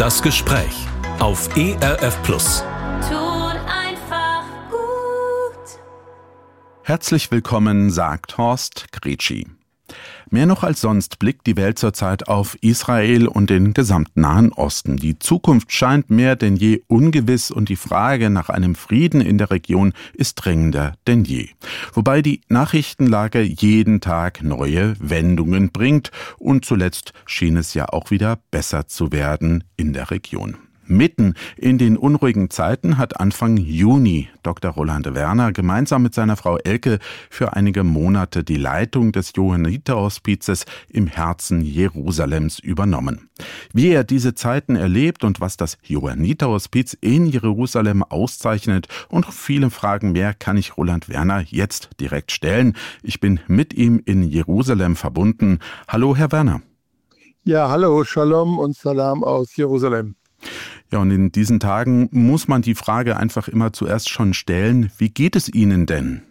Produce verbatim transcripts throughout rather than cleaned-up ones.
Das Gespräch auf E R F Plus. Tut einfach gut. Herzlich willkommen, sagt Horst Gretschi. Mehr noch als sonst blickt die Welt zurzeit auf Israel und den gesamten Nahen Osten. Die Zukunft scheint mehr denn je ungewiss und die Frage nach einem Frieden in der Region ist drängender denn je. Wobei die Nachrichtenlage jeden Tag neue Wendungen bringt und zuletzt schien es ja auch wieder besser zu werden in der Region. Mitten in den unruhigen Zeiten hat Anfang Juni Doktor Roland Werner gemeinsam mit seiner Frau Elke für einige Monate die Leitung des Johanniterhospizes im Herzen Jerusalems übernommen. Wie er diese Zeiten erlebt und was das Johanniterhospiz in Jerusalem auszeichnet und viele Fragen mehr kann ich Roland Werner jetzt direkt stellen. Ich bin mit ihm in Jerusalem verbunden. Hallo, Herr Werner. Ja, hallo, Shalom und Salam aus Jerusalem. Ja, und in diesen Tagen muss man die Frage einfach immer zuerst schon stellen, wie geht es Ihnen denn?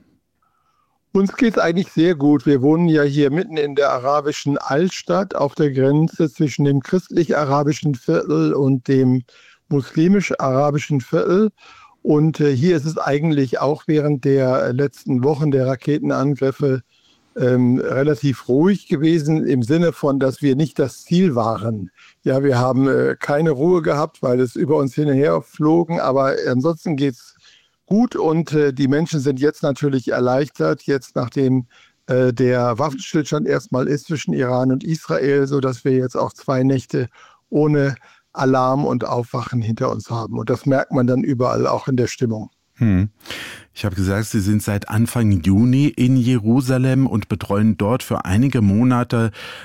Uns geht es eigentlich sehr gut. Wir wohnen ja hier mitten in der arabischen Altstadt auf der Grenze zwischen dem christlich-arabischen Viertel und dem muslimisch-arabischen Viertel. Und äh, hier ist es eigentlich auch während der letzten Wochen der Raketenangriffe Ähm, relativ ruhig gewesen, im Sinne von, dass wir nicht das Ziel waren. Ja, wir haben äh, keine Ruhe gehabt, weil es über uns hin und her flogen, aber ansonsten geht es gut und äh, die Menschen sind jetzt natürlich erleichtert, jetzt nachdem äh, der Waffenstillstand erstmal ist zwischen Iran und Israel, sodass wir jetzt auch zwei Nächte ohne Alarm und Aufwachen hinter uns haben. Und das merkt man dann überall auch in der Stimmung. Hm. Ich habe gesagt, Sie sind seit Anfang Juni in Jerusalem und betreuen dort für einige Monate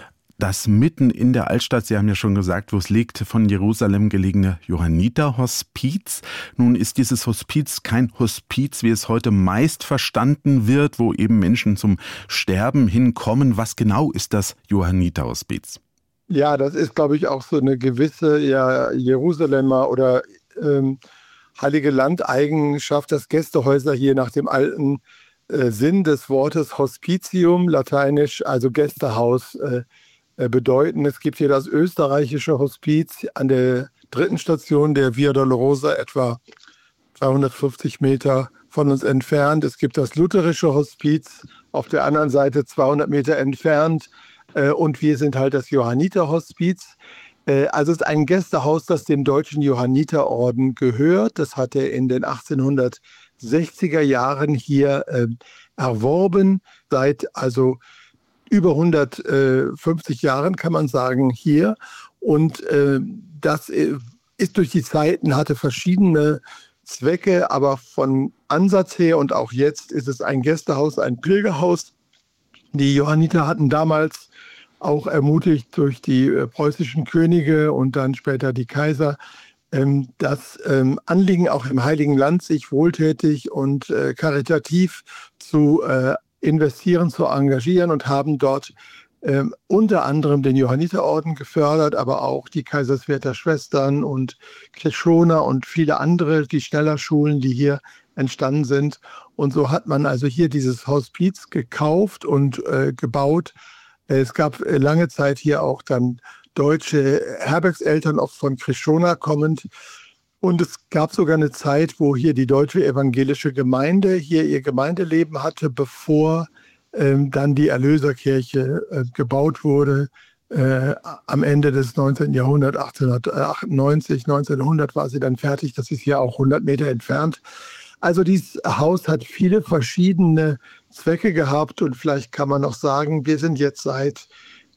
das mitten in der Altstadt, Sie haben ja schon gesagt, wo es liegt, von Jerusalem gelegene Johanniterhospiz. Nun ist dieses Hospiz kein Hospiz, wie es heute meist verstanden wird, wo eben Menschen zum Sterben hinkommen. Was genau ist das Johanniterhospiz? Ja, das ist, glaube ich, auch so eine gewisse ja, Jerusalemer oder ähm, Heilige Land-Eigenschaft, dass Gästehäuser hier nach dem alten äh, Sinn des Wortes Hospitium, lateinisch, also Gästehaus, äh, äh, bedeuten. Es gibt hier das österreichische Hospiz an der dritten Station der Via Dolorosa, etwa zweihundertfünfzig Meter von uns entfernt. Es gibt das lutherische Hospiz auf der anderen Seite zweihundert Meter entfernt. Äh, und wir sind halt das Johanniterhospiz. Also es ist ein Gästehaus, das dem Deutschen Johanniterorden gehört. Das hat er in den achtzehnhundertsechziger Jahren hier äh, erworben. Seit also über hundertfünfzig Jahren kann man sagen hier. Und äh, das ist durch die Zeiten, hatte verschiedene Zwecke, aber von Ansatz her und auch jetzt ist es ein Gästehaus, ein Pilgerhaus. Die Johanniter hatten damals auch ermutigt durch die äh, preußischen Könige und dann später die Kaiser, ähm, das ähm, Anliegen auch im Heiligen Land, sich wohltätig und äh, karitativ zu äh, investieren, zu engagieren und haben dort ähm, unter anderem den Johanniterorden gefördert, aber auch die Kaiserswerther Schwestern und Kreshoner und viele andere, die Schnellerschulen, die hier entstanden sind. Und so hat man also hier dieses Hospiz gekauft und äh, gebaut. Es gab lange Zeit hier auch dann deutsche Herbergseltern, auch von Krishona kommend. Und es gab sogar eine Zeit, wo hier die deutsche evangelische Gemeinde hier ihr Gemeindeleben hatte, bevor ähm, dann die Erlöserkirche äh, gebaut wurde. Äh, am Ende des neunzehnten Jahrhunderts, achtzehnhundertachtundneunzig, neunzehnhundert war sie dann fertig. Das ist hier auch hundert Meter entfernt. Also dieses Haus hat viele verschiedene Zwecke gehabt und vielleicht kann man noch sagen, wir sind jetzt seit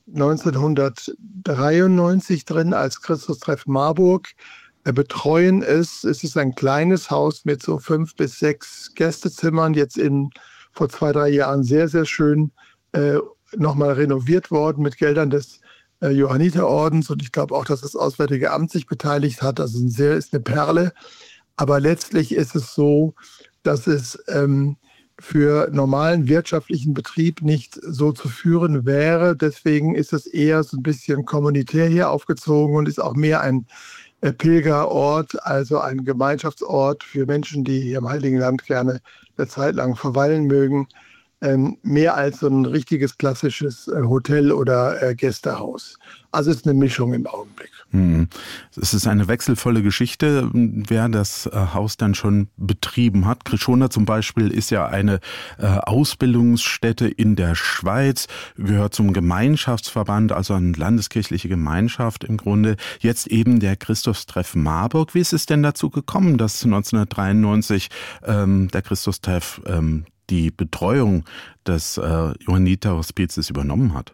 neunzehnhundertdreiundneunzig drin als Christustreff Marburg, wir betreuen es. Es ist ein kleines Haus mit so fünf bis sechs Gästezimmern, jetzt in vor zwei, drei Jahren sehr, sehr schön äh, nochmal renoviert worden mit Geldern des äh, Johanniterordens und ich glaube auch, dass das Auswärtige Amt sich beteiligt hat. Das ist, ein sehr, ist eine Perle. Aber letztlich ist es so, dass es ähm, für normalen wirtschaftlichen Betrieb nicht so zu führen wäre. Deswegen ist es eher so ein bisschen kommunitär hier aufgezogen und ist auch mehr ein äh, Pilgerort, also ein Gemeinschaftsort für Menschen, die hier im Heiligen Land gerne eine Zeit lang verweilen mögen. ähm, mehr als so ein richtiges klassisches äh, Hotel oder äh, Gästehaus. Also es ist eine Mischung im Augenblick. Hm. Es ist eine wechselvolle Geschichte, wer das äh, Haus dann schon betrieben hat. Krishona zum Beispiel ist ja eine äh, Ausbildungsstätte in der Schweiz, gehört zum Gemeinschaftsverband, also eine landeskirchliche Gemeinschaft im Grunde. Jetzt eben der Christustreff Marburg. Wie ist es denn dazu gekommen, dass neunzehnhundertdreiundneunzig ähm, der Christustreff ähm, die Betreuung des äh, Johanniter-Hospizes übernommen hat?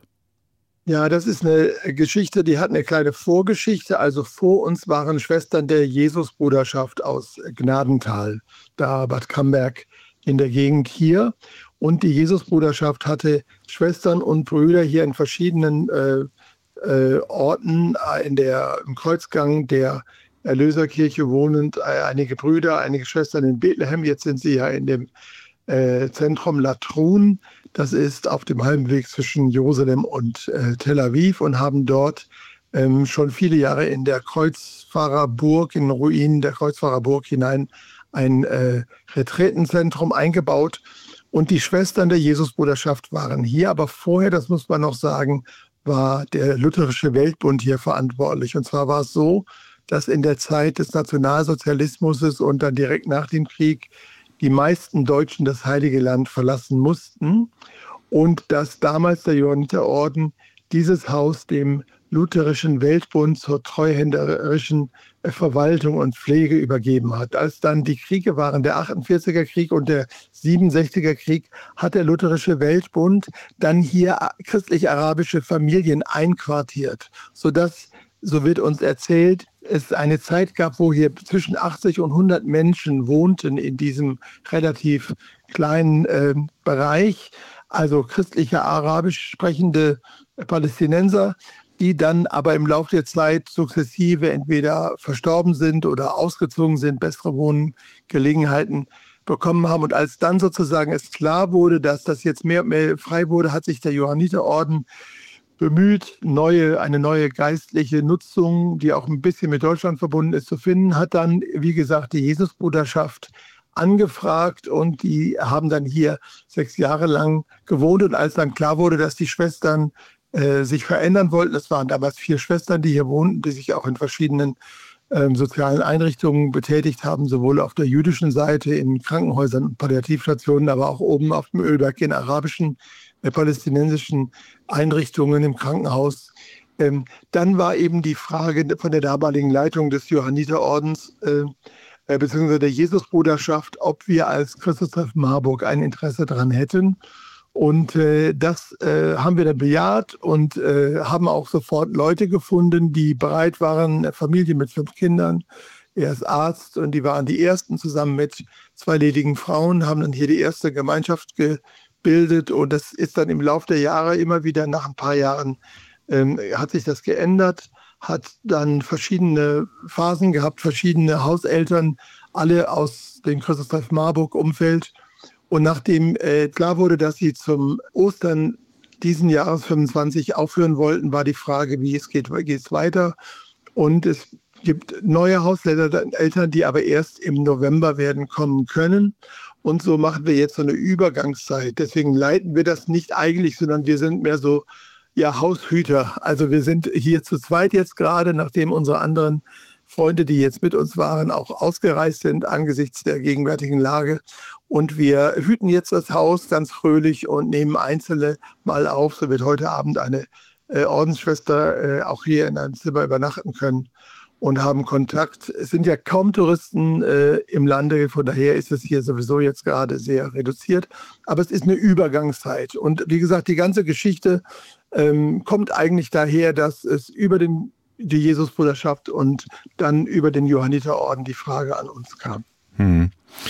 Ja, das ist eine Geschichte, die hat eine kleine Vorgeschichte. Also vor uns waren Schwestern der Jesusbruderschaft aus Gnadental, da Bad Camberg in der Gegend hier. Und die Jesusbruderschaft hatte Schwestern und Brüder hier in verschiedenen äh, äh, Orten in der, im Kreuzgang der Erlöserkirche wohnend. Äh, einige Brüder, einige Schwestern in Bethlehem. Jetzt sind sie ja in dem äh, Zentrum Latrun. Das ist auf dem halben Weg zwischen Jerusalem und äh, Tel Aviv und haben dort ähm, schon viele Jahre in der Kreuzfahrerburg, in den Ruinen der Kreuzfahrerburg hinein ein äh, Retretenzentrum eingebaut. Und die Schwestern der Jesusbruderschaft waren hier. Aber vorher, das muss man noch sagen, war der Lutherische Weltbund hier verantwortlich. Und zwar war es so, dass in der Zeit des Nationalsozialismus und dann direkt nach dem Krieg die meisten Deutschen das Heilige Land verlassen mussten und dass damals der Johanniterorden dieses Haus dem Lutherischen Weltbund zur treuhänderischen Verwaltung und Pflege übergeben hat. Als dann die Kriege waren, der achtundvierziger Krieg und der siebenundsechziger Krieg, hat der Lutherische Weltbund dann hier christlich-arabische Familien einquartiert, sodass, so wird uns erzählt, es eine Zeit gab, wo hier zwischen achtzig und hundert Menschen wohnten in diesem relativ kleinen äh, Bereich, also christliche, arabisch sprechende Palästinenser, die dann aber im Laufe der Zeit sukzessive entweder verstorben sind oder ausgezogen sind, bessere Wohngelegenheiten bekommen haben. Und als dann sozusagen es klar wurde, dass das jetzt mehr und mehr frei wurde, hat sich der Johanniterorden bemüht, neue, eine neue geistliche Nutzung, die auch ein bisschen mit Deutschland verbunden ist, zu finden, hat dann, wie gesagt, die Jesusbruderschaft angefragt und die haben dann hier sechs Jahre lang gewohnt. Und als dann klar wurde, dass die Schwestern äh, sich verändern wollten, es waren damals vier Schwestern, die hier wohnten, die sich auch in verschiedenen ähm, sozialen Einrichtungen betätigt haben, sowohl auf der jüdischen Seite in Krankenhäusern und Palliativstationen, aber auch oben auf dem Ölberg in arabischen palästinensischen Einrichtungen im Krankenhaus. Ähm, dann war eben die Frage von der damaligen Leitung des Johanniterordens äh, äh, bzw. der Jesusbruderschaft, ob wir als Christustreff Marburg ein Interesse daran hätten. Und äh, das äh, haben wir dann bejaht und äh, haben auch sofort Leute gefunden, die bereit waren, eine Familie mit fünf Kindern. Er ist Arzt und die waren die Ersten zusammen mit zwei ledigen Frauen, haben dann hier die erste Gemeinschaft ge bildet und das ist dann im Laufe der Jahre immer wieder, nach ein paar Jahren ähm, hat sich das geändert, hat dann verschiedene Phasen gehabt, verschiedene Hauseltern, alle aus dem Christustreff Marburg-Umfeld. Und nachdem äh, klar wurde, dass sie zum Ostern diesen Jahres fünfundzwanzig aufhören wollten, war die Frage, wie es geht, geht es weiter. Und es gibt neue Hauseltern, die aber erst im November werden kommen können. Und so machen wir jetzt so eine Übergangszeit. Deswegen leiten wir das nicht eigentlich, sondern wir sind mehr so ja, Haushüter. Also wir sind hier zu zweit jetzt gerade, nachdem unsere anderen Freunde, die jetzt mit uns waren, auch ausgereist sind angesichts der gegenwärtigen Lage. Und wir hüten jetzt das Haus ganz fröhlich und nehmen Einzelne mal auf. So wird heute Abend eine äh, Ordensschwester äh, auch hier in einem Zimmer übernachten können und haben Kontakt. Es sind ja kaum Touristen äh, im Lande, von daher ist es hier sowieso jetzt gerade sehr reduziert. Aber es ist eine Übergangszeit. Und wie gesagt, die ganze Geschichte ähm, kommt eigentlich daher, dass es über den, die Jesusbruderschaft und dann über den Johanniterorden die Frage an uns kam. Hm.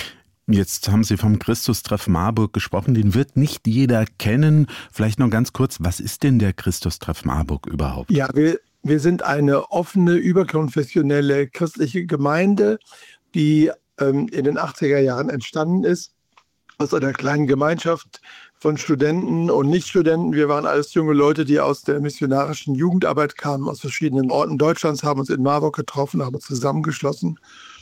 Jetzt haben Sie vom Christustreff Marburg gesprochen, den wird nicht jeder kennen. Vielleicht noch ganz kurz, was ist denn der Christustreff Marburg überhaupt? Ja, wir Wir sind eine offene, überkonfessionelle christliche Gemeinde, die ähm, in den achtziger Jahren entstanden ist, aus einer kleinen Gemeinschaft von Studenten und Nichtstudenten. Wir waren alles junge Leute, die aus der missionarischen Jugendarbeit kamen, aus verschiedenen Orten Deutschlands, haben uns in Marburg getroffen, haben uns zusammengeschlossen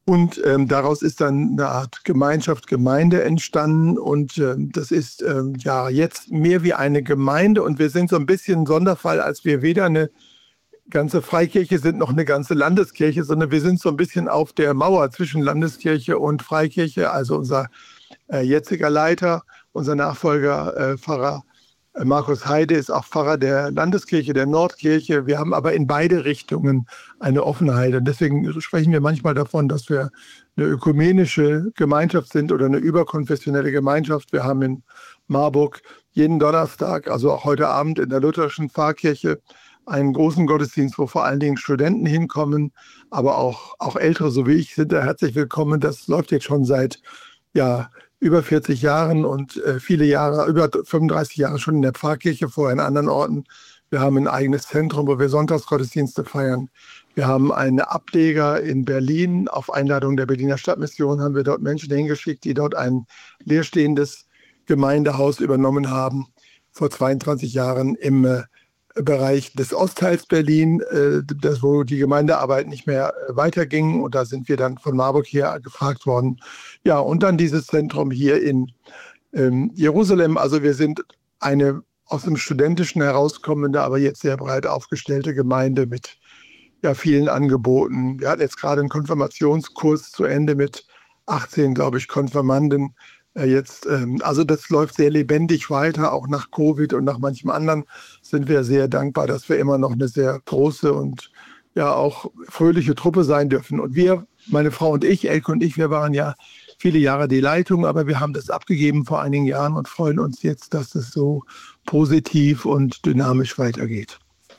Und ähm, daraus ist dann eine Art Gemeinschaft, Gemeinde entstanden. Und ähm, das ist ähm, ja jetzt mehr wie eine Gemeinde. Und wir sind so ein bisschen ein Sonderfall, als wir weder eine ganze Freikirche sind noch eine ganze Landeskirche, sondern wir sind so ein bisschen auf der Mauer zwischen Landeskirche und Freikirche. Also unser äh, jetziger Leiter, unser Nachfolger, äh, Pfarrer äh, Markus Heide, ist auch Pfarrer der Landeskirche, der Nordkirche. Wir haben aber in beide Richtungen eine Offenheit. Und deswegen sprechen wir manchmal davon, dass wir eine ökumenische Gemeinschaft sind oder eine überkonfessionelle Gemeinschaft. Wir haben in Marburg jeden Donnerstag, also auch heute Abend in der lutherischen Pfarrkirche, einen großen Gottesdienst, wo vor allen Dingen Studenten hinkommen, aber auch, auch Ältere, so wie ich, sind da herzlich willkommen. Das läuft jetzt schon seit ja, über vierzig Jahren und äh, viele Jahre, über fünfunddreißig Jahre schon in der Pfarrkirche, vorher in anderen Orten. Wir haben ein eigenes Zentrum, wo wir Sonntagsgottesdienste feiern. Wir haben einen Ableger in Berlin. Auf Einladung der Berliner Stadtmission haben wir dort Menschen hingeschickt, die dort ein leerstehendes Gemeindehaus übernommen haben, vor zweiundzwanzig Jahren im äh, Bereich des Ostteils Berlin, äh, das, wo die Gemeindearbeit nicht mehr äh, weiterging. Und da sind wir dann von Marburg her gefragt worden. Ja, und dann dieses Zentrum hier in ähm, Jerusalem. Also wir sind eine aus dem Studentischen herauskommende, aber jetzt sehr breit aufgestellte Gemeinde mit ja, vielen Angeboten. Wir hatten jetzt gerade einen Konfirmationskurs zu Ende mit achtzehn, glaube ich, Konfirmanden. Jetzt, also das läuft sehr lebendig weiter, auch nach Covid und nach manchem anderen sind wir sehr dankbar, dass wir immer noch eine sehr große und ja auch fröhliche Truppe sein dürfen. Und wir, meine Frau und ich, Elke und ich, wir waren ja viele Jahre die Leitung, aber wir haben das abgegeben vor einigen Jahren und freuen uns jetzt, dass es so positiv und dynamisch weitergeht.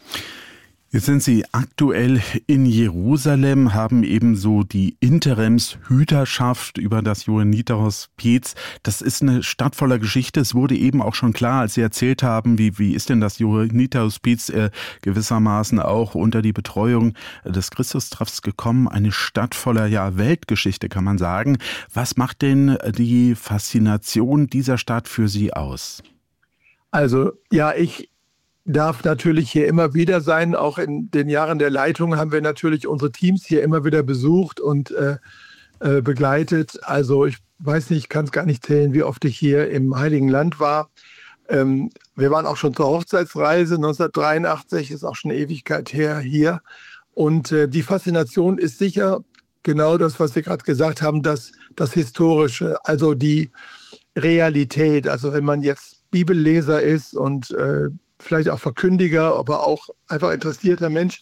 Jetzt sind Sie aktuell in Jerusalem, haben ebenso die Interimshüterschaft über das Johanniterhospiz. Das ist eine Stadt voller Geschichte. Es wurde eben auch schon klar, als Sie erzählt haben, wie, wie ist denn das Johanniterhospiz äh, gewissermaßen auch unter die Betreuung des Christustreffs gekommen. Eine Stadt voller ja, Weltgeschichte, kann man sagen. Was macht denn die Faszination dieser Stadt für Sie aus? Also, ja, ich darf natürlich hier immer wieder sein. Auch in den Jahren der Leitung haben wir natürlich unsere Teams hier immer wieder besucht und äh, äh, begleitet. Also ich weiß nicht, ich kann es gar nicht zählen, wie oft ich hier im Heiligen Land war. Ähm, wir waren auch schon zur Hochzeitsreise neunzehnhundertdreiundachtzig, ist auch schon eine Ewigkeit her hier. Und äh, die Faszination ist sicher genau das, was Sie gerade gesagt haben, das, das Historische, also die Realität. Also wenn man jetzt Bibelleser ist und äh, vielleicht auch Verkündiger, aber auch einfach interessierter Mensch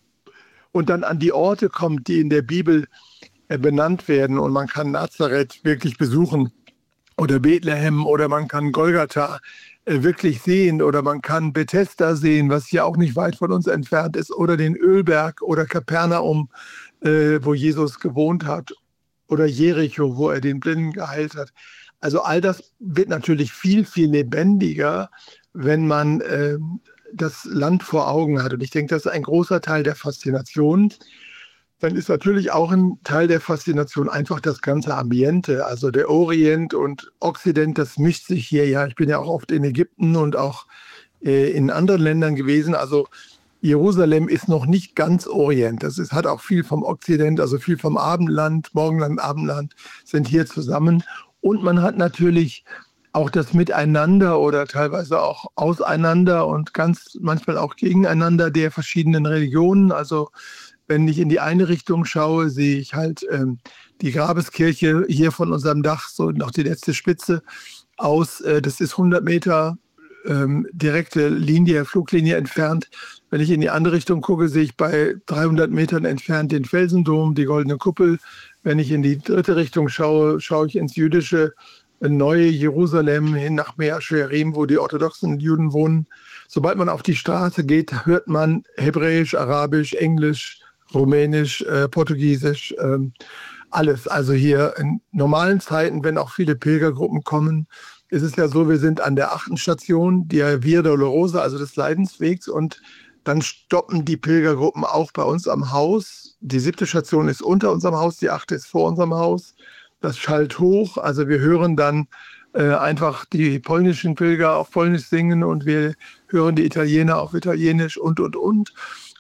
und dann an die Orte kommt, die in der Bibel äh, benannt werden und man kann Nazareth wirklich besuchen oder Bethlehem oder man kann Golgatha äh, wirklich sehen oder man kann Bethesda sehen, was ja auch nicht weit von uns entfernt ist, oder den Ölberg oder Kapernaum, äh, wo Jesus gewohnt hat, oder Jericho, wo er den Blinden geheilt hat. Also all das wird natürlich viel, viel lebendiger, wenn man äh, das Land vor Augen hat. Und ich denke, das ist ein großer Teil der Faszination. Dann ist natürlich auch ein Teil der Faszination einfach das ganze Ambiente. Also der Orient und Okzident, das mischt sich hier ja. Ich bin ja auch oft in Ägypten und auch äh, in anderen Ländern gewesen. Also Jerusalem ist noch nicht ganz Orient. Das ist, hat auch viel vom Okzident, also viel vom Abendland, Morgenland, Abendland sind hier zusammen. Und man hat natürlich auch das Miteinander oder teilweise auch auseinander und ganz manchmal auch gegeneinander der verschiedenen Religionen. Also wenn ich in die eine Richtung schaue, sehe ich halt ähm, die Grabeskirche hier von unserem Dach, so noch die letzte Spitze aus. Äh, das ist hundert Meter ähm, direkte Linie, Fluglinie entfernt. Wenn ich in die andere Richtung gucke, sehe ich bei dreihundert Metern entfernt den Felsendom, die Goldene Kuppel. Wenn ich in die dritte Richtung schaue, schaue ich ins jüdische Neue Jerusalem hin nach Mea Shearim, wo die orthodoxen Juden wohnen. Sobald man auf die Straße geht, hört man Hebräisch, Arabisch, Englisch, Rumänisch, äh, Portugiesisch, äh, alles. Also hier in normalen Zeiten, wenn auch viele Pilgergruppen kommen, ist es ja so, wir sind an der achten Station, der Via Dolorosa, also des Leidenswegs, und dann stoppen die Pilgergruppen auch bei uns am Haus. Die siebte Station ist unter unserem Haus, die achte ist vor unserem Haus. Das schallt hoch, also wir hören dann äh, einfach die polnischen Pilger auf Polnisch singen und wir hören die Italiener auf Italienisch und, und, und.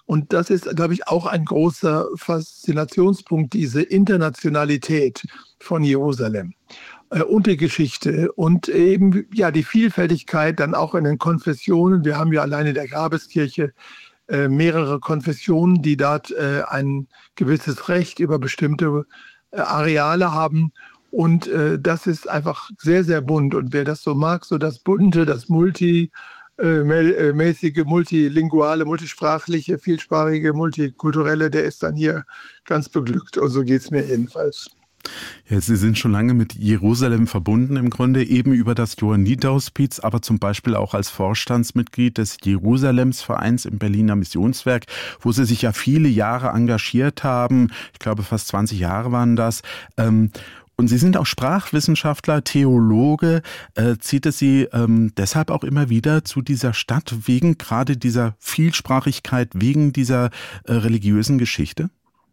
Und das ist, glaube ich, auch ein großer Faszinationspunkt, diese Internationalität von Jerusalem äh, und die Geschichte und eben ja die Vielfältigkeit dann auch in den Konfessionen. Wir haben ja alleine in der Grabeskirche äh, mehrere Konfessionen, die dort äh, ein gewisses Recht über bestimmte äh, Areale haben. Und äh, das ist einfach sehr, sehr bunt. Und wer das so mag, so das Bunte, das Multi- Äh, mäßige, multilinguale, multisprachliche, vielsprachige, multikulturelle, der ist dann hier ganz beglückt. Und so geht es mir jedenfalls. Ja, Sie sind schon lange mit Jerusalem verbunden, im Grunde eben über das Johanniterhospiz, aber zum Beispiel auch als Vorstandsmitglied des Jerusalemsvereins im Berliner Missionswerk, wo Sie sich ja viele Jahre engagiert haben. Ich glaube, fast zwanzig Jahre waren das. Ähm, Und Sie sind auch Sprachwissenschaftler, Theologe. Äh, zieht es Sie ähm, deshalb auch immer wieder zu dieser Stadt, wegen gerade dieser Vielsprachigkeit, wegen dieser äh, religiösen Geschichte?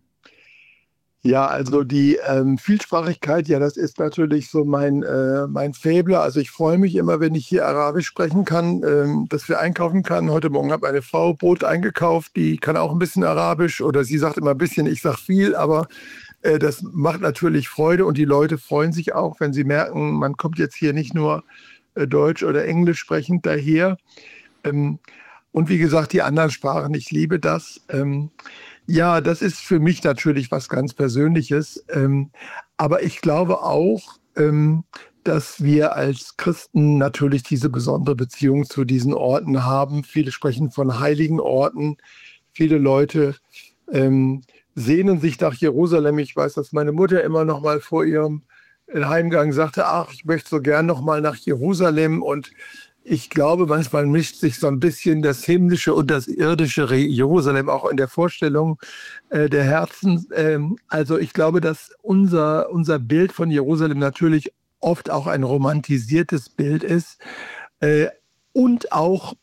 Ja, also die ähm, Vielsprachigkeit, ja, das ist natürlich so mein, äh, mein Faible. Also ich freue mich immer, wenn ich hier Arabisch sprechen kann, ähm, dass wir einkaufen kann. Heute Morgen hat meine Frau Brot eingekauft, die kann auch ein bisschen Arabisch oder sie sagt immer ein bisschen, ich sag viel, aber äh, das macht natürlich Freude und die Leute freuen sich auch, wenn sie merken, man kommt jetzt hier nicht nur äh, Deutsch oder Englisch sprechend daher. Ähm, und wie gesagt, die anderen Sprachen, ich liebe das. Ähm, Ja, das ist für mich natürlich was ganz Persönliches. Ähm, aber ich glaube auch, ähm, dass wir als Christen natürlich diese besondere Beziehung zu diesen Orten haben. Viele sprechen von heiligen Orten. Viele Leute ähm, sehnen sich nach Jerusalem. Ich weiß, dass meine Mutter immer noch mal vor ihrem Heimgang sagte, ach, ich möchte so gern noch mal nach Jerusalem. Und ich glaube, manchmal mischt sich so ein bisschen das himmlische und das irdische Jerusalem auch in der Vorstellung äh, der Herzen. Ähm, also ich glaube, dass unser, unser Bild von Jerusalem natürlich oft auch ein romantisiertes Bild ist äh, und auch,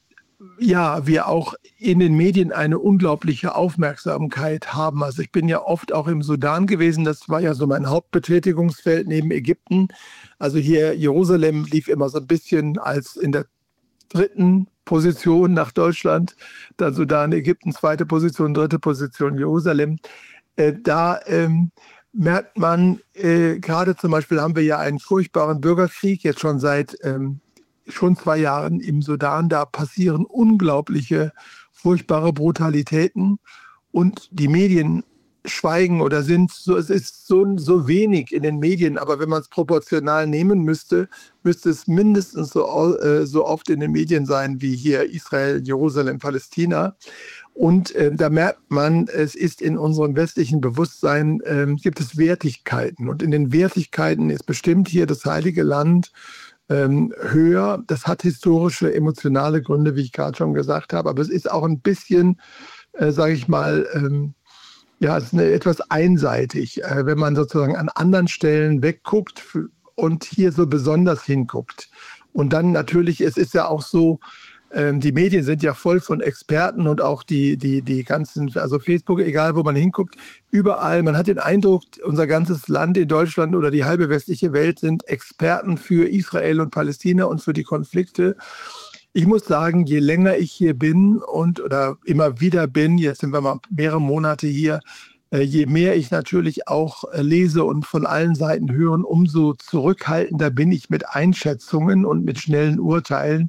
ja, wir auch in den Medien eine unglaubliche Aufmerksamkeit haben. Also ich bin ja oft auch im Sudan gewesen, das war ja so mein Hauptbetätigungsfeld neben Ägypten. Also hier Jerusalem lief immer so ein bisschen als in der dritten Position nach Deutschland, dann Sudan, Ägypten, zweite Position, dritte Position Jerusalem. Äh, da ähm, merkt man, äh, gerade zum Beispiel haben wir ja einen furchtbaren Bürgerkrieg, jetzt schon seit ähm, schon zwei Jahren im Sudan. Da passieren unglaubliche, furchtbare Brutalitäten und die Medien schweigen oder sind so, es ist so, so wenig in den Medien, aber wenn man es proportional nehmen müsste, müsste es mindestens so, äh, so oft in den Medien sein wie hier Israel, Jerusalem, Palästina. Und äh, da merkt man, es ist in unserem westlichen Bewusstsein, äh, gibt es Wertigkeiten. Und in den Wertigkeiten ist bestimmt hier das Heilige Land ähm, höher. Das hat historische, emotionale Gründe, wie ich gerade schon gesagt habe. Aber es ist auch ein bisschen, äh, sage ich mal, ähm, ja, es ist eine, etwas einseitig, äh, wenn man sozusagen an anderen Stellen wegguckt und hier so besonders hinguckt. Und dann natürlich, es ist ja auch so, ähm, die Medien sind ja voll von Experten und auch die, die, die ganzen, also Facebook, egal wo man hinguckt, überall, man hat den Eindruck, unser ganzes Land in Deutschland oder die halbe westliche Welt sind Experten für Israel und Palästina und für die Konflikte. Ich muss sagen, je länger ich hier bin und oder immer wieder bin, jetzt sind wir mal mehrere Monate hier, äh, je mehr ich natürlich auch äh, lese und von allen Seiten höre, umso zurückhaltender bin ich mit Einschätzungen und mit schnellen Urteilen,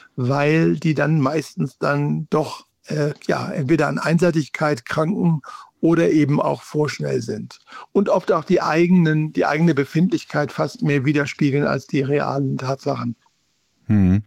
weil die dann meistens dann doch äh, ja, entweder an Einseitigkeit kranken oder eben auch vorschnell sind. Und oft auch die eigenen, die eigene Befindlichkeit fast mehr widerspiegeln als die realen Tatsachen. Hm.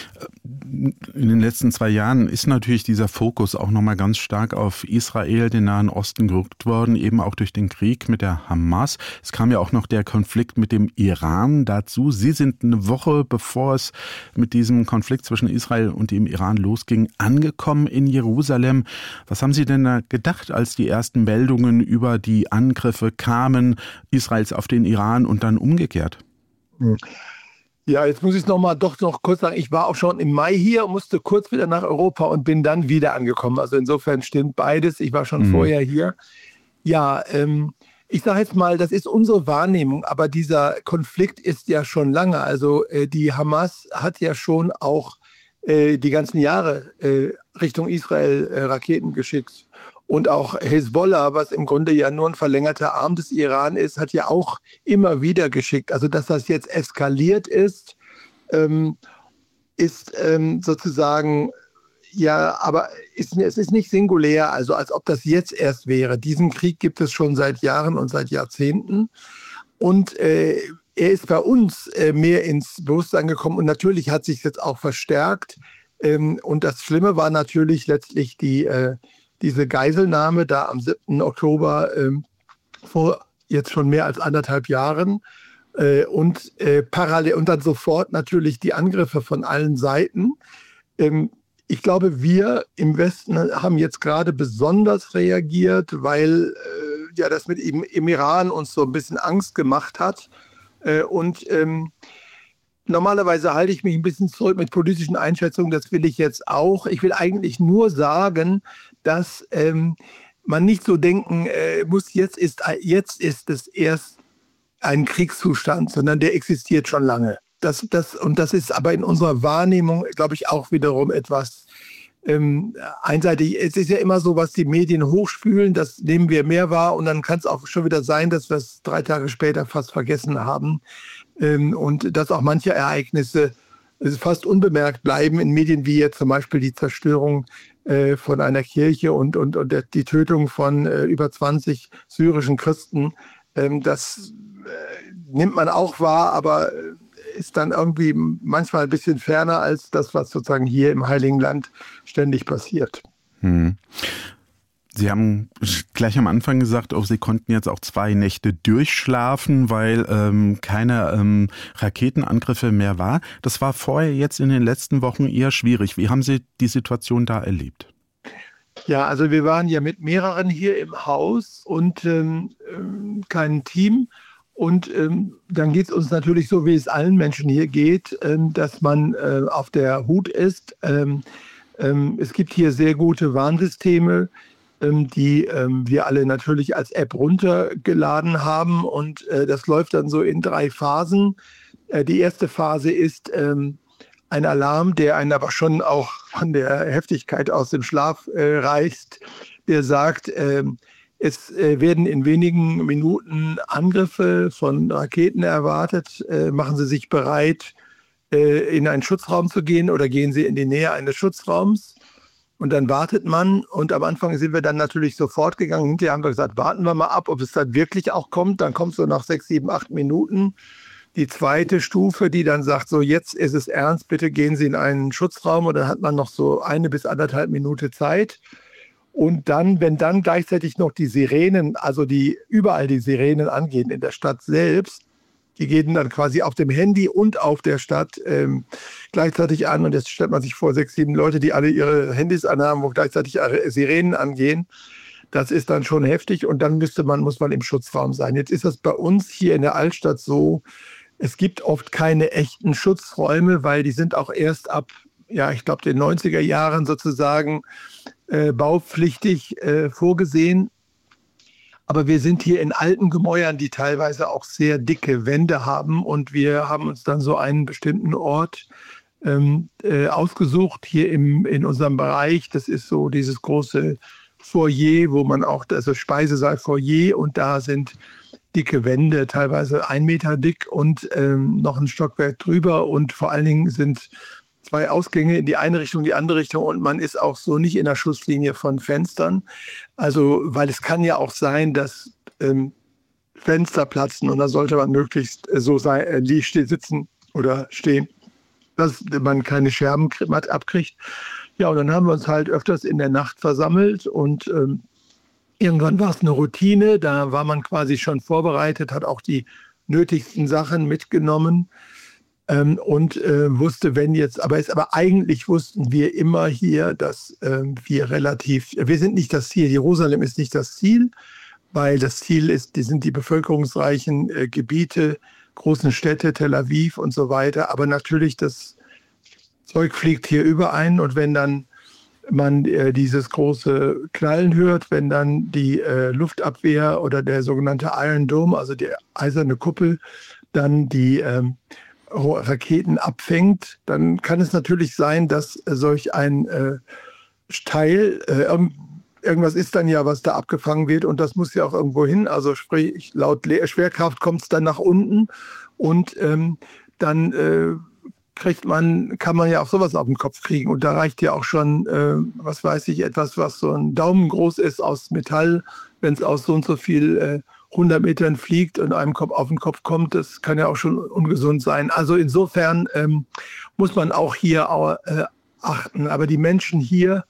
In den letzten zwei Jahren ist natürlich dieser Fokus auch nochmal ganz stark auf Israel, den Nahen Osten gerückt worden, eben auch durch den Krieg mit der Hamas. Es kam ja auch noch der Konflikt mit dem Iran dazu. Sie sind eine Woche, bevor es mit diesem Konflikt zwischen Israel und dem Iran losging, angekommen in Jerusalem. Was haben Sie denn da gedacht, als die ersten Meldungen über die Angriffe kamen, Israels auf den Iran und dann umgekehrt? Hm. Ja, jetzt muss ich es noch mal doch noch kurz sagen. Ich war auch schon im Mai hier, musste kurz wieder nach Europa und bin dann wieder angekommen. Also insofern stimmt beides. Ich war schon mhm. vorher hier. Ja, ähm, ich sage jetzt mal, das ist unsere Wahrnehmung, aber dieser Konflikt ist ja schon lange. Also äh, die Hamas hat ja schon auch äh, die ganzen Jahre äh, Richtung Israel äh, Raketen geschickt. Und auch Hezbollah, was im Grunde ja nur ein verlängerter Arm des Iran ist, hat ja auch immer wieder geschickt. Also dass das jetzt eskaliert ist, ähm, ist ähm, sozusagen, ja, aber ist, es ist nicht singulär, also als ob das jetzt erst wäre. Diesen Krieg gibt es schon seit Jahren und seit Jahrzehnten. Und äh, er ist bei uns äh, mehr ins Bewusstsein gekommen und natürlich hat sich jetzt auch verstärkt. Ähm, und das Schlimme war natürlich letztlich die, äh, diese Geiselnahme da am siebten Oktober ähm, vor jetzt schon mehr als anderthalb Jahren. Äh, und äh, parallel und dann sofort natürlich die Angriffe von allen Seiten. Ähm, ich glaube, wir im Westen haben jetzt gerade besonders reagiert, weil äh, ja das mit ihm im Iran uns so ein bisschen Angst gemacht hat. Äh, und ähm, normalerweise halte ich mich ein bisschen zurück mit politischen Einschätzungen. Das will ich jetzt auch. Ich will eigentlich nur sagen, dass ähm, man nicht so denken äh, muss, jetzt ist, jetzt ist es erst ein Kriegszustand, sondern der existiert schon lange. Das, das, und das ist aber in unserer Wahrnehmung, glaube ich, auch wiederum etwas ähm, einseitig. Es ist ja immer so, was die Medien hochspülen, das nehmen wir mehr wahr und dann kann es auch schon wieder sein, dass wir es drei Tage später fast vergessen haben ähm, und dass auch manche Ereignisse äh, fast unbemerkt bleiben in Medien, wie jetzt zum Beispiel die Zerstörung äh, von einer Kirche und, und, und der, die Tötung von äh, über zwanzig syrischen Christen. Ähm, das äh, nimmt man auch wahr, aber äh, ist dann irgendwie manchmal ein bisschen ferner als das, was sozusagen hier im Heiligen Land ständig passiert. Hm. Sie haben gleich am Anfang gesagt, oh, Sie konnten jetzt auch zwei Nächte durchschlafen, weil ähm, keine ähm, Raketenangriffe mehr war. Das war vorher jetzt in den letzten Wochen eher schwierig. Wie haben Sie die Situation da erlebt? Ja, also wir waren ja mit mehreren hier im Haus und ähm, kein Team. Und ähm, dann geht es uns natürlich so, wie es allen Menschen hier geht, ähm, dass man äh, auf der Hut ist. Ähm, ähm, es gibt hier sehr gute Warnsysteme, ähm, die ähm, wir alle natürlich als App runtergeladen haben. Und äh, das läuft dann so in drei Phasen. Äh, die erste Phase ist ähm, ein Alarm, der einen aber schon auch von der Heftigkeit aus dem Schlaf äh, reißt, der sagt, äh, es äh, werden in wenigen Minuten Angriffe von Raketen erwartet. Äh, machen Sie sich bereit, äh, in einen Schutzraum zu gehen oder gehen Sie in die Nähe eines Schutzraums. Und dann wartet man. Und am Anfang sind wir dann natürlich sofort gegangen. Hinterher haben wir gesagt, warten wir mal ab, ob es dann wirklich auch kommt. Dann kommt es so nach sechs, sieben, acht Minuten. Die zweite Stufe, die dann sagt, so jetzt ist es ernst, bitte gehen Sie in einen Schutzraum. Und dann hat man noch so eine bis anderthalb Minute Zeit. Und dann, wenn dann gleichzeitig noch die Sirenen, also die überall die Sirenen angehen in der Stadt selbst, die gehen dann quasi auf dem Handy und auf der Stadt ähm, gleichzeitig an. Und jetzt stellt man sich vor, sechs, sieben Leute, die alle ihre Handys anhaben, wo gleichzeitig Sirenen angehen. Das ist dann schon heftig und dann müsste man, muss man im Schutzraum sein. Jetzt ist das bei uns hier in der Altstadt so, es gibt oft keine echten Schutzräume, weil die sind auch erst ab, ja, ich glaube, den neunziger Jahren sozusagen äh, baupflichtig äh, vorgesehen. Aber wir sind hier in alten Gemäuern, die teilweise auch sehr dicke Wände haben. Und wir haben uns dann so einen bestimmten Ort ähm, äh, ausgesucht hier im, in unserem Bereich. Das ist so dieses große Foyer, wo man auch, also Speisesaal, Foyer. Und da sind dicke Wände, teilweise ein Meter dick und ähm, noch ein Stockwerk drüber. Und vor allen Dingen sind zwei Ausgänge in die eine Richtung, die andere Richtung und man ist auch so nicht in der Schusslinie von Fenstern. Also, weil es kann ja auch sein, dass ähm, Fenster platzen und da sollte man möglichst so sein, äh, sitzen oder stehen, dass man keine Scherben abkriegt. Ja, und dann haben wir uns halt öfters in der Nacht versammelt und ähm, irgendwann war es eine Routine, da war man quasi schon vorbereitet, hat auch die nötigsten Sachen mitgenommen. Und äh, wusste, wenn jetzt, aber es, aber eigentlich wussten wir immer hier, dass äh, wir relativ, wir sind nicht das Ziel, Jerusalem ist nicht das Ziel, weil das Ziel ist, die sind die bevölkerungsreichen äh, Gebiete, großen Städte, Tel Aviv und so weiter, aber natürlich das Zeug fliegt hier überein und wenn dann man äh, dieses große Knallen hört, wenn dann die äh, Luftabwehr oder der sogenannte Iron Dome, also die eiserne Kuppel, dann die ähm, Raketen abfängt, dann kann es natürlich sein, dass solch ein äh, Teil äh, irgendwas ist dann ja, was da abgefangen wird und das muss ja auch irgendwo hin. Also sprich, laut Le- Schwerkraft kommt es dann nach unten und ähm, dann äh, kriegt man, kann man ja auch sowas auf den Kopf kriegen. Und da reicht ja auch schon, äh, was weiß ich, etwas, was so ein Daumen groß ist aus Metall, wenn es aus so und so viel äh, hundert Metern fliegt und einem Kopf auf den Kopf kommt, das kann ja auch schon ungesund sein. Also insofern ähm, muss man auch hier auch, äh, achten. Aber die Menschen hier,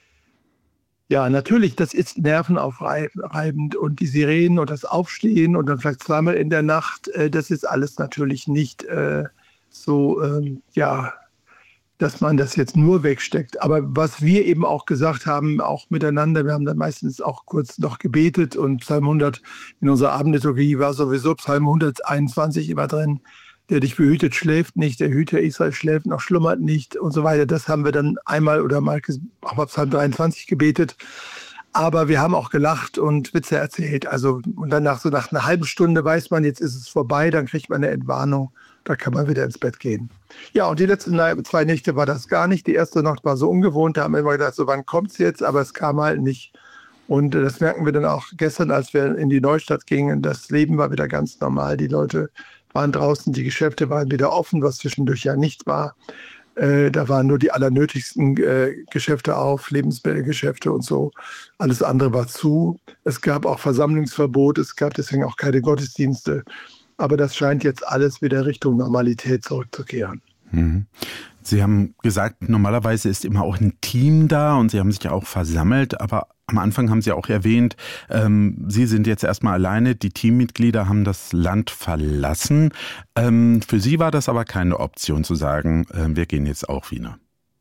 ja, natürlich, das ist nervenaufreibend und die Sirenen und das Aufstehen und dann vielleicht zweimal in der Nacht, äh, das ist alles natürlich nicht äh, so, ähm, ja, dass man das jetzt nur wegsteckt. Aber was wir eben auch gesagt haben, auch miteinander, wir haben dann meistens auch kurz noch gebetet und Psalm hundert in unserer Abendliturgie war sowieso Psalm hunderteinundzwanzig immer drin, der dich behütet, schläft nicht, der Hüter Israel schläft noch, schlummert nicht und so weiter. Das haben wir dann einmal oder mal auch mal Psalm dreiundzwanzig gebetet. Aber wir haben auch gelacht und Witze erzählt. Also, und dann nach so nach einer halben Stunde weiß man, jetzt ist es vorbei, dann kriegt man eine Entwarnung, da kann man wieder ins Bett gehen. Ja, und die letzten zwei Nächte war das gar nicht. Die erste Nacht war so ungewohnt, da haben wir immer gedacht, so wann kommt's jetzt? Aber es kam halt nicht. Und das merken wir dann auch gestern, als wir in die Neustadt gingen. Das Leben war wieder ganz normal. Die Leute waren draußen, die Geschäfte waren wieder offen, was zwischendurch ja nicht war. Äh, da waren nur die allernötigsten äh, Geschäfte auf, Lebensmittelgeschäfte und so. Alles andere war zu. Es gab auch Versammlungsverbot, es gab deswegen auch keine Gottesdienste. Aber das scheint jetzt alles wieder Richtung Normalität zurückzukehren. Mhm. Sie haben gesagt, normalerweise ist immer auch ein Team da und Sie haben sich ja auch versammelt, aber am Anfang haben Sie auch erwähnt, ähm, Sie sind jetzt erstmal alleine, die Teammitglieder haben das Land verlassen. Ähm, für Sie war das aber keine Option zu sagen, äh, wir gehen jetzt auch wieder.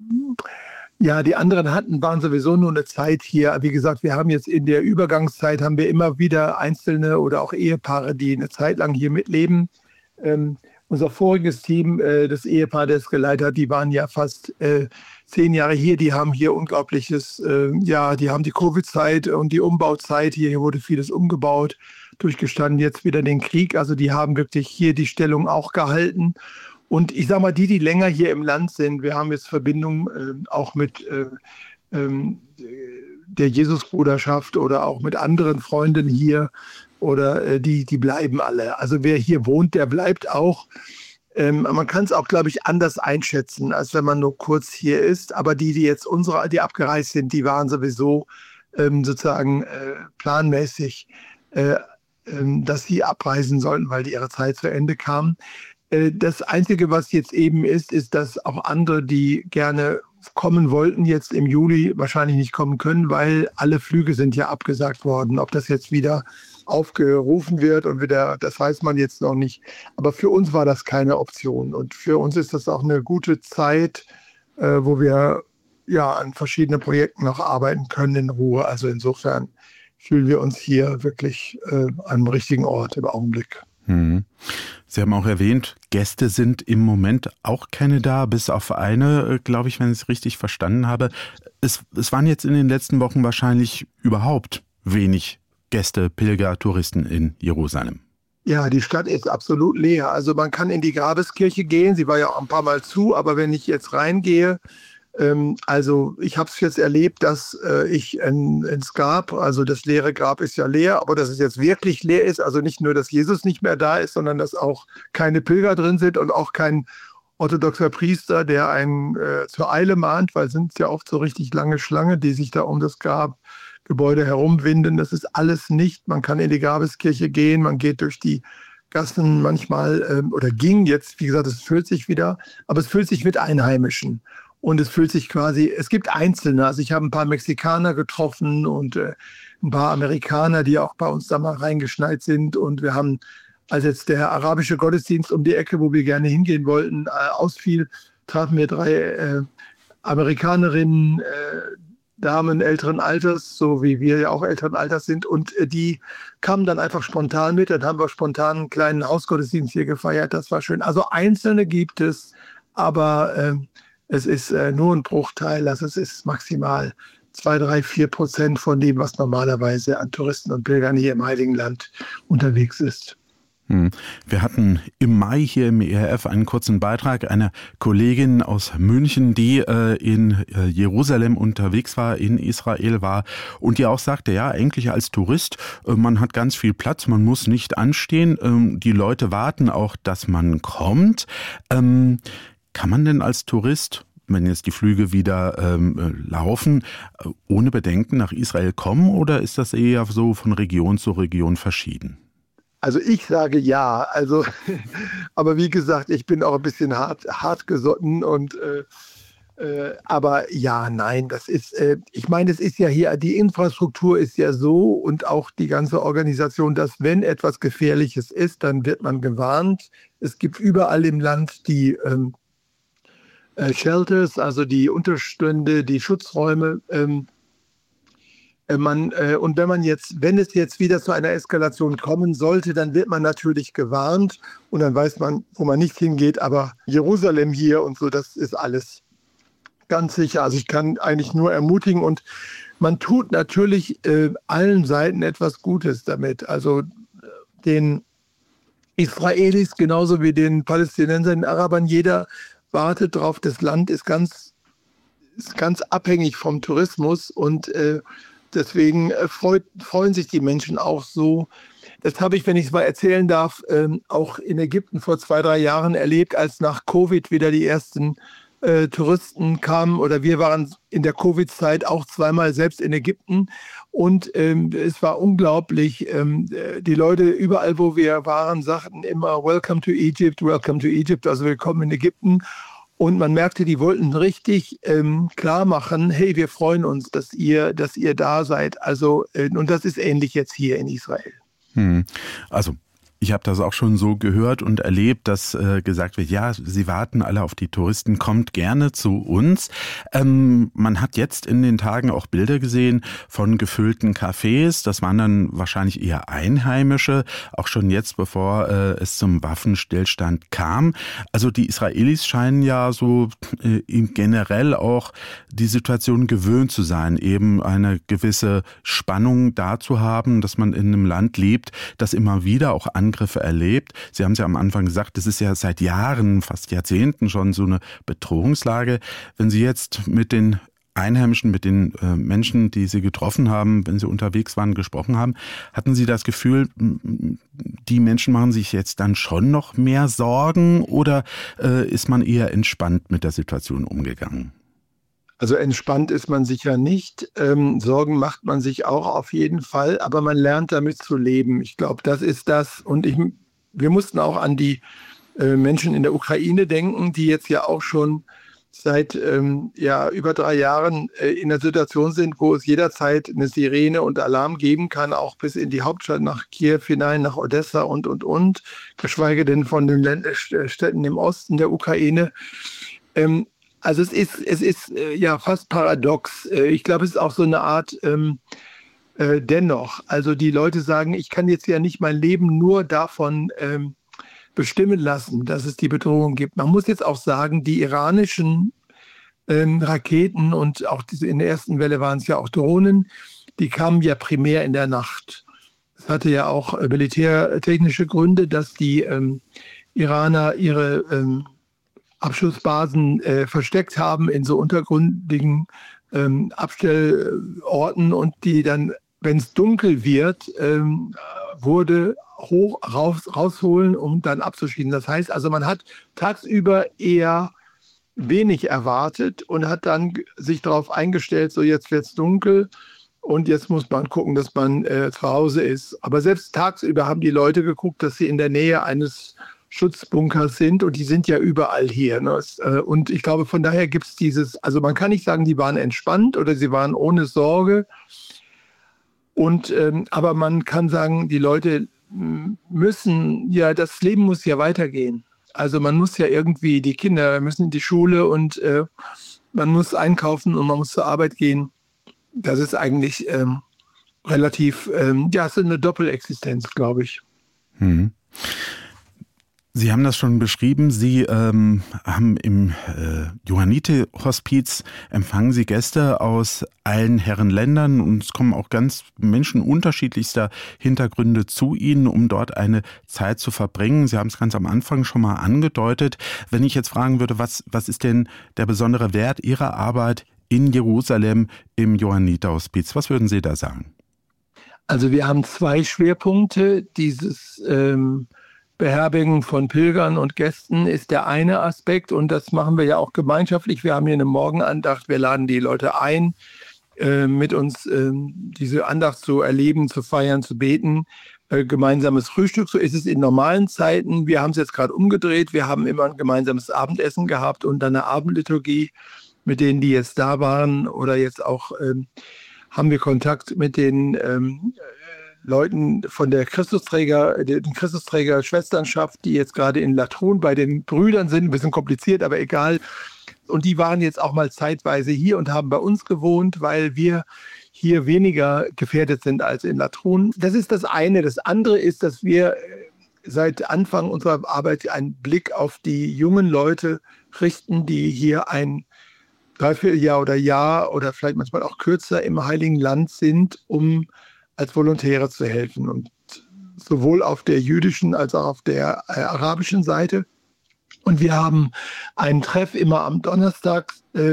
Ja, die anderen hatten, waren sowieso nur eine Zeit hier. Wie gesagt, wir haben jetzt in der Übergangszeit haben wir immer wieder Einzelne oder auch Ehepaare, die eine Zeit lang hier mitleben. Ähm, unser voriges Team, äh, das Ehepaar, das es geleitet hat, die waren ja fast äh, zehn Jahre hier. Die haben hier unglaubliches, äh, ja, die haben die Covid-Zeit und die Umbauzeit. Hier wurde vieles umgebaut, durchgestanden, jetzt wieder den Krieg. Also die haben wirklich hier die Stellung auch gehalten. Und ich sage mal, die, die länger hier im Land sind, wir haben jetzt Verbindung äh, auch mit äh, ähm, der Jesusbruderschaft oder auch mit anderen Freunden hier oder äh, die, die bleiben alle. Also wer hier wohnt, der bleibt auch. Ähm, man kann es auch, glaube ich, anders einschätzen, als wenn man nur kurz hier ist. Aber die, die jetzt unsere, die abgereist sind, die waren sowieso ähm, sozusagen äh, planmäßig, äh, äh, dass sie abreisen sollten, weil die ihre Zeit zu Ende kam. Das Einzige, was jetzt eben ist, ist, dass auch andere, die gerne kommen wollten, jetzt im Juli wahrscheinlich nicht kommen können, weil alle Flüge sind ja abgesagt worden. Ob das jetzt wieder aufgerufen wird und wieder, das weiß man jetzt noch nicht. Aber für uns war das keine Option. Und für uns ist das auch eine gute Zeit, äh, wo wir ja an verschiedenen Projekten noch arbeiten können in Ruhe. Also insofern fühlen wir uns hier wirklich äh, am richtigen Ort im Augenblick. Sie haben auch erwähnt, Gäste sind im Moment auch keine da, bis auf eine, glaube ich, wenn ich es richtig verstanden habe. Es, es waren jetzt in den letzten Wochen wahrscheinlich überhaupt wenig Gäste, Pilger, Touristen in Jerusalem. Ja, die Stadt ist absolut leer. Also man kann in die Grabeskirche gehen, sie war ja auch ein paar Mal zu, aber wenn ich jetzt reingehe, ähm, also ich habe es jetzt erlebt, dass äh, ich in, ins Grab, also das leere Grab ist ja leer, aber dass es jetzt wirklich leer ist, also nicht nur, dass Jesus nicht mehr da ist, sondern dass auch keine Pilger drin sind und auch kein orthodoxer Priester, der einen äh, zur Eile mahnt, weil es sind ja oft so richtig lange Schlange, die sich da um das Grabgebäude herumwinden. Das ist alles nicht. Man kann in die Grabeskirche gehen, man geht durch die Gassen manchmal ähm, oder ging jetzt, wie gesagt, es füllt sich wieder, aber es füllt sich mit Einheimischen. Und es fühlt sich quasi, es gibt Einzelne, also ich habe ein paar Mexikaner getroffen und äh, ein paar Amerikaner, die auch bei uns da mal reingeschneit sind. Und wir haben, als jetzt der arabische Gottesdienst um die Ecke, wo wir gerne hingehen wollten, äh, ausfiel, trafen wir drei äh, Amerikanerinnen, äh, Damen älteren Alters, so wie wir ja auch älteren Alters sind. Und äh, die kamen dann einfach spontan mit. Dann haben wir spontan einen kleinen Hausgottesdienst hier gefeiert. Das war schön. Also Einzelne gibt es, aber äh, es ist äh, nur ein Bruchteil, also es ist maximal zwei, drei, vier Prozent von dem, was normalerweise an Touristen und Pilgern hier im Heiligen Land unterwegs ist. Wir hatten im Mai hier im E R F einen kurzen Beitrag einer Kollegin aus München, die äh, in äh, Jerusalem unterwegs war, in Israel war und die auch sagte, ja, eigentlich als Tourist, äh, man hat ganz viel Platz, man muss nicht anstehen, ähm, die Leute warten auch, dass man kommt. Ähm, kann man denn als Tourist, wenn jetzt die Flüge wieder ähm, laufen, ohne Bedenken nach Israel kommen oder ist das eher so von Region zu Region verschieden? Also ich sage ja, also, aber wie gesagt, ich bin auch ein bisschen hart, hart gesotten und äh, äh, aber ja, nein, das ist, äh, ich meine, es ist ja hier, die Infrastruktur ist ja so und auch die ganze Organisation, dass wenn etwas Gefährliches ist, dann wird man gewarnt. Es gibt überall im Land die ähm, äh, Shelters, also die Unterstände, die Schutzräume, ähm, Man, äh, und wenn man jetzt, wenn es jetzt wieder zu einer Eskalation kommen sollte, dann wird man natürlich gewarnt und dann weiß man, wo man nicht hingeht. Aber Jerusalem hier und so, das ist alles ganz sicher. Also ich kann eigentlich nur ermutigen und man tut natürlich äh, allen Seiten etwas Gutes damit. Also den Israelis genauso wie den Palästinensern, den Arabern, jeder wartet drauf. Das Land ist ganz, ist ganz abhängig vom Tourismus und äh, Deswegen freut, freuen sich die Menschen auch so. Das habe ich, wenn ich es mal erzählen darf, ähm, auch in Ägypten vor zwei, drei Jahren erlebt, als nach Covid wieder die ersten äh, Touristen kamen. Oder wir waren in der Covid-Zeit auch zweimal selbst in Ägypten. Und ähm, es war unglaublich. Ähm, die Leute überall, wo wir waren, sagten immer Welcome to Egypt, Welcome to Egypt, also willkommen in Ägypten. Und man merkte, die wollten richtig ähm, klar machen, hey, wir freuen uns, dass ihr, dass ihr da seid. Also, äh, und das ist ähnlich jetzt hier in Israel. Hm. Also ich habe das auch schon so gehört und erlebt, dass äh, gesagt wird, ja, sie warten alle auf die Touristen, kommt gerne zu uns. Ähm, man hat jetzt in den Tagen auch Bilder gesehen von gefüllten Cafés. Das waren dann wahrscheinlich eher Einheimische, auch schon jetzt, bevor äh, es zum Waffenstillstand kam. Also die Israelis scheinen ja so äh, generell auch die Situation gewöhnt zu sein, eben eine gewisse Spannung da zu haben, dass man in einem Land lebt, das immer wieder auch an Angriffe erlebt. Sie haben es ja am Anfang gesagt, das ist ja seit Jahren, fast Jahrzehnten schon so eine Bedrohungslage. Wenn Sie jetzt mit den Einheimischen, mit den äh, Menschen, die Sie getroffen haben, wenn Sie unterwegs waren, gesprochen haben, hatten Sie das Gefühl, die Menschen machen sich jetzt dann schon noch mehr Sorgen oder äh, ist man eher entspannt mit der Situation umgegangen? Also entspannt ist man sicher nicht. Ähm, Sorgen macht man sich auch auf jeden Fall, aber man lernt damit zu leben. Ich glaube, das ist das. Und ich, wir mussten auch an die äh, Menschen in der Ukraine denken, die jetzt ja auch schon seit ähm, ja, über drei Jahren äh, in der Situation sind, wo es jederzeit eine Sirene und Alarm geben kann, auch bis in die Hauptstadt nach Kiew hinein, nach Odessa und, und, und, geschweige denn von den Städten im Osten der Ukraine. Ähm, Also es ist, es ist äh, ja fast paradox. Äh, ich glaube, es ist auch so eine Art ähm, äh, dennoch. Also die Leute sagen, ich kann jetzt ja nicht mein Leben nur davon ähm, bestimmen lassen, dass es die Bedrohung gibt. Man muss jetzt auch sagen, die iranischen ähm, Raketen und auch diese, in der ersten Welle waren es ja auch Drohnen, die kamen ja primär in der Nacht. Es hatte ja auch äh, militärtechnische Gründe, dass die ähm, Iraner ihre ähm, Abschussbasen äh, versteckt haben in so untergründigen ähm, Abstellorten und die dann, wenn es dunkel wird, ähm, wurde hoch raus, rausholen, um dann abzuschießen. Das heißt also, man hat tagsüber eher wenig erwartet und hat dann sich darauf eingestellt, so jetzt wird es dunkel und jetzt muss man gucken, dass man äh, zu Hause ist. Aber selbst tagsüber haben die Leute geguckt, dass sie in der Nähe eines Schutzbunkers sind und die sind ja überall hier. Ne? Und ich glaube, von daher gibt es dieses, also man kann nicht sagen, die waren entspannt oder sie waren ohne Sorge. Und, ähm, aber man kann sagen, die Leute müssen, ja, das Leben muss ja weitergehen. Also man muss ja irgendwie, die Kinder müssen in die Schule und äh, man muss einkaufen und man muss zur Arbeit gehen. Das ist eigentlich ähm, relativ, ähm, ja, es ist eine Doppelexistenz, glaube ich. Hm. Sie haben das schon beschrieben. Sie ähm, haben im äh, Johanniter-Hospiz, empfangen Sie Gäste aus allen Herren Ländern und es kommen auch ganz Menschen unterschiedlichster Hintergründe zu Ihnen, um dort eine Zeit zu verbringen. Sie haben es ganz am Anfang schon mal angedeutet. Wenn ich jetzt fragen würde, was, was ist denn der besondere Wert Ihrer Arbeit in Jerusalem im Johanniter-Hospiz? Was würden Sie da sagen? Also wir haben zwei Schwerpunkte. Dieses ähm Beherbergen von Pilgern und Gästen ist der eine Aspekt und das machen wir ja auch gemeinschaftlich. Wir haben hier eine Morgenandacht, wir laden die Leute ein, äh, mit uns äh, diese Andacht zu erleben, zu feiern, zu beten. Äh, gemeinsames Frühstück, so ist es in normalen Zeiten. Wir haben es jetzt gerade umgedreht, wir haben immer ein gemeinsames Abendessen gehabt und dann eine Abendliturgie mit denen, die jetzt da waren oder jetzt auch ähm, haben wir Kontakt mit den ähm, Leuten von der Christusträger, den Christusträger-Schwesternschaft, die jetzt gerade in Latrun bei den Brüdern sind, ein bisschen kompliziert, aber egal. Und die waren jetzt auch mal zeitweise hier und haben bei uns gewohnt, weil wir hier weniger gefährdet sind als in Latrun. Das ist das eine. Das andere ist, dass wir seit Anfang unserer Arbeit einen Blick auf die jungen Leute richten, die hier ein Dreivierteljahr oder Jahr oder vielleicht manchmal auch kürzer im Heiligen Land sind, um als Volontäre zu helfen und sowohl auf der jüdischen als auch auf der äh, arabischen Seite. Und wir haben einen Treff immer am Donnerstag äh,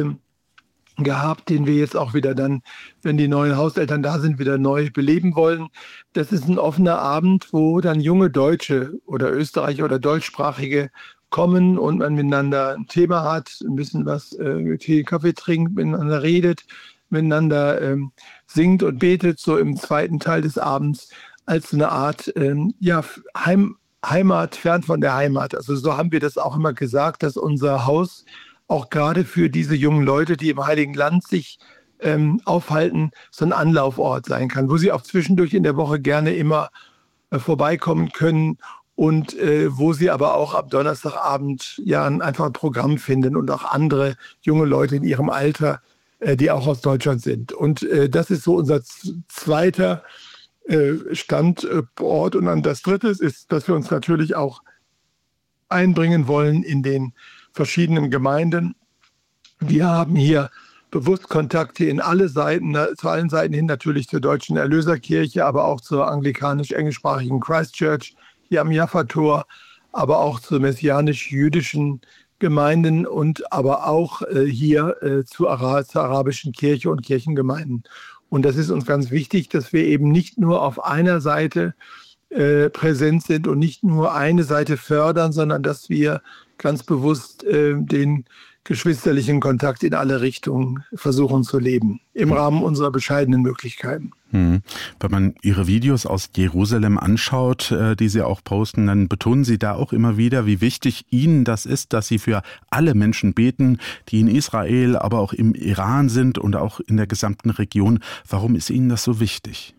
gehabt, den wir jetzt auch wieder dann, wenn die neuen Hauseltern da sind, wieder neu beleben wollen. Das ist ein offener Abend, wo dann junge Deutsche oder Österreicher oder Deutschsprachige kommen und man miteinander ein Thema hat, ein bisschen was, äh, Tee, Kaffee trinkt, miteinander redet, miteinander ähm, singt und betet, so im zweiten Teil des Abends, als eine Art ähm, ja, Heim, Heimat, fern von der Heimat. Also so haben wir das auch immer gesagt, dass unser Haus auch gerade für diese jungen Leute, die im Heiligen Land sich ähm, aufhalten, so ein Anlaufort sein kann, wo sie auch zwischendurch in der Woche gerne immer äh, vorbeikommen können und äh, wo sie aber auch ab Donnerstagabend ja ein, einfach ein Programm finden und auch andere junge Leute in ihrem Alter, die auch aus Deutschland sind. Und äh, das ist so unser z- zweiter äh, Standort. Und dann das dritte ist, dass wir uns natürlich auch einbringen wollen in den verschiedenen Gemeinden. Wir haben hier bewusst Kontakte in alle Seiten, zu allen Seiten hin natürlich zur Deutschen Erlöserkirche, aber auch zur anglikanisch-englischsprachigen Christchurch hier am Jaffa-Tor, aber auch zur messianisch-jüdischen Gemeinden und aber auch äh, hier äh, zur, Ara- zur arabischen Kirche und Kirchengemeinden. Und das ist uns ganz wichtig, dass wir eben nicht nur auf einer Seite äh, präsent sind und nicht nur eine Seite fördern, sondern dass wir ganz bewusst äh, den geschwisterlichen Kontakt in alle Richtungen versuchen zu leben, im Rahmen unserer bescheidenen Möglichkeiten. Hm. Wenn man Ihre Videos aus Jerusalem anschaut, äh, die Sie auch posten, dann betonen Sie da auch immer wieder, wie wichtig Ihnen das ist, dass Sie für alle Menschen beten, die in Israel, aber auch im Iran sind und auch in der gesamten Region. Warum ist Ihnen das so wichtig?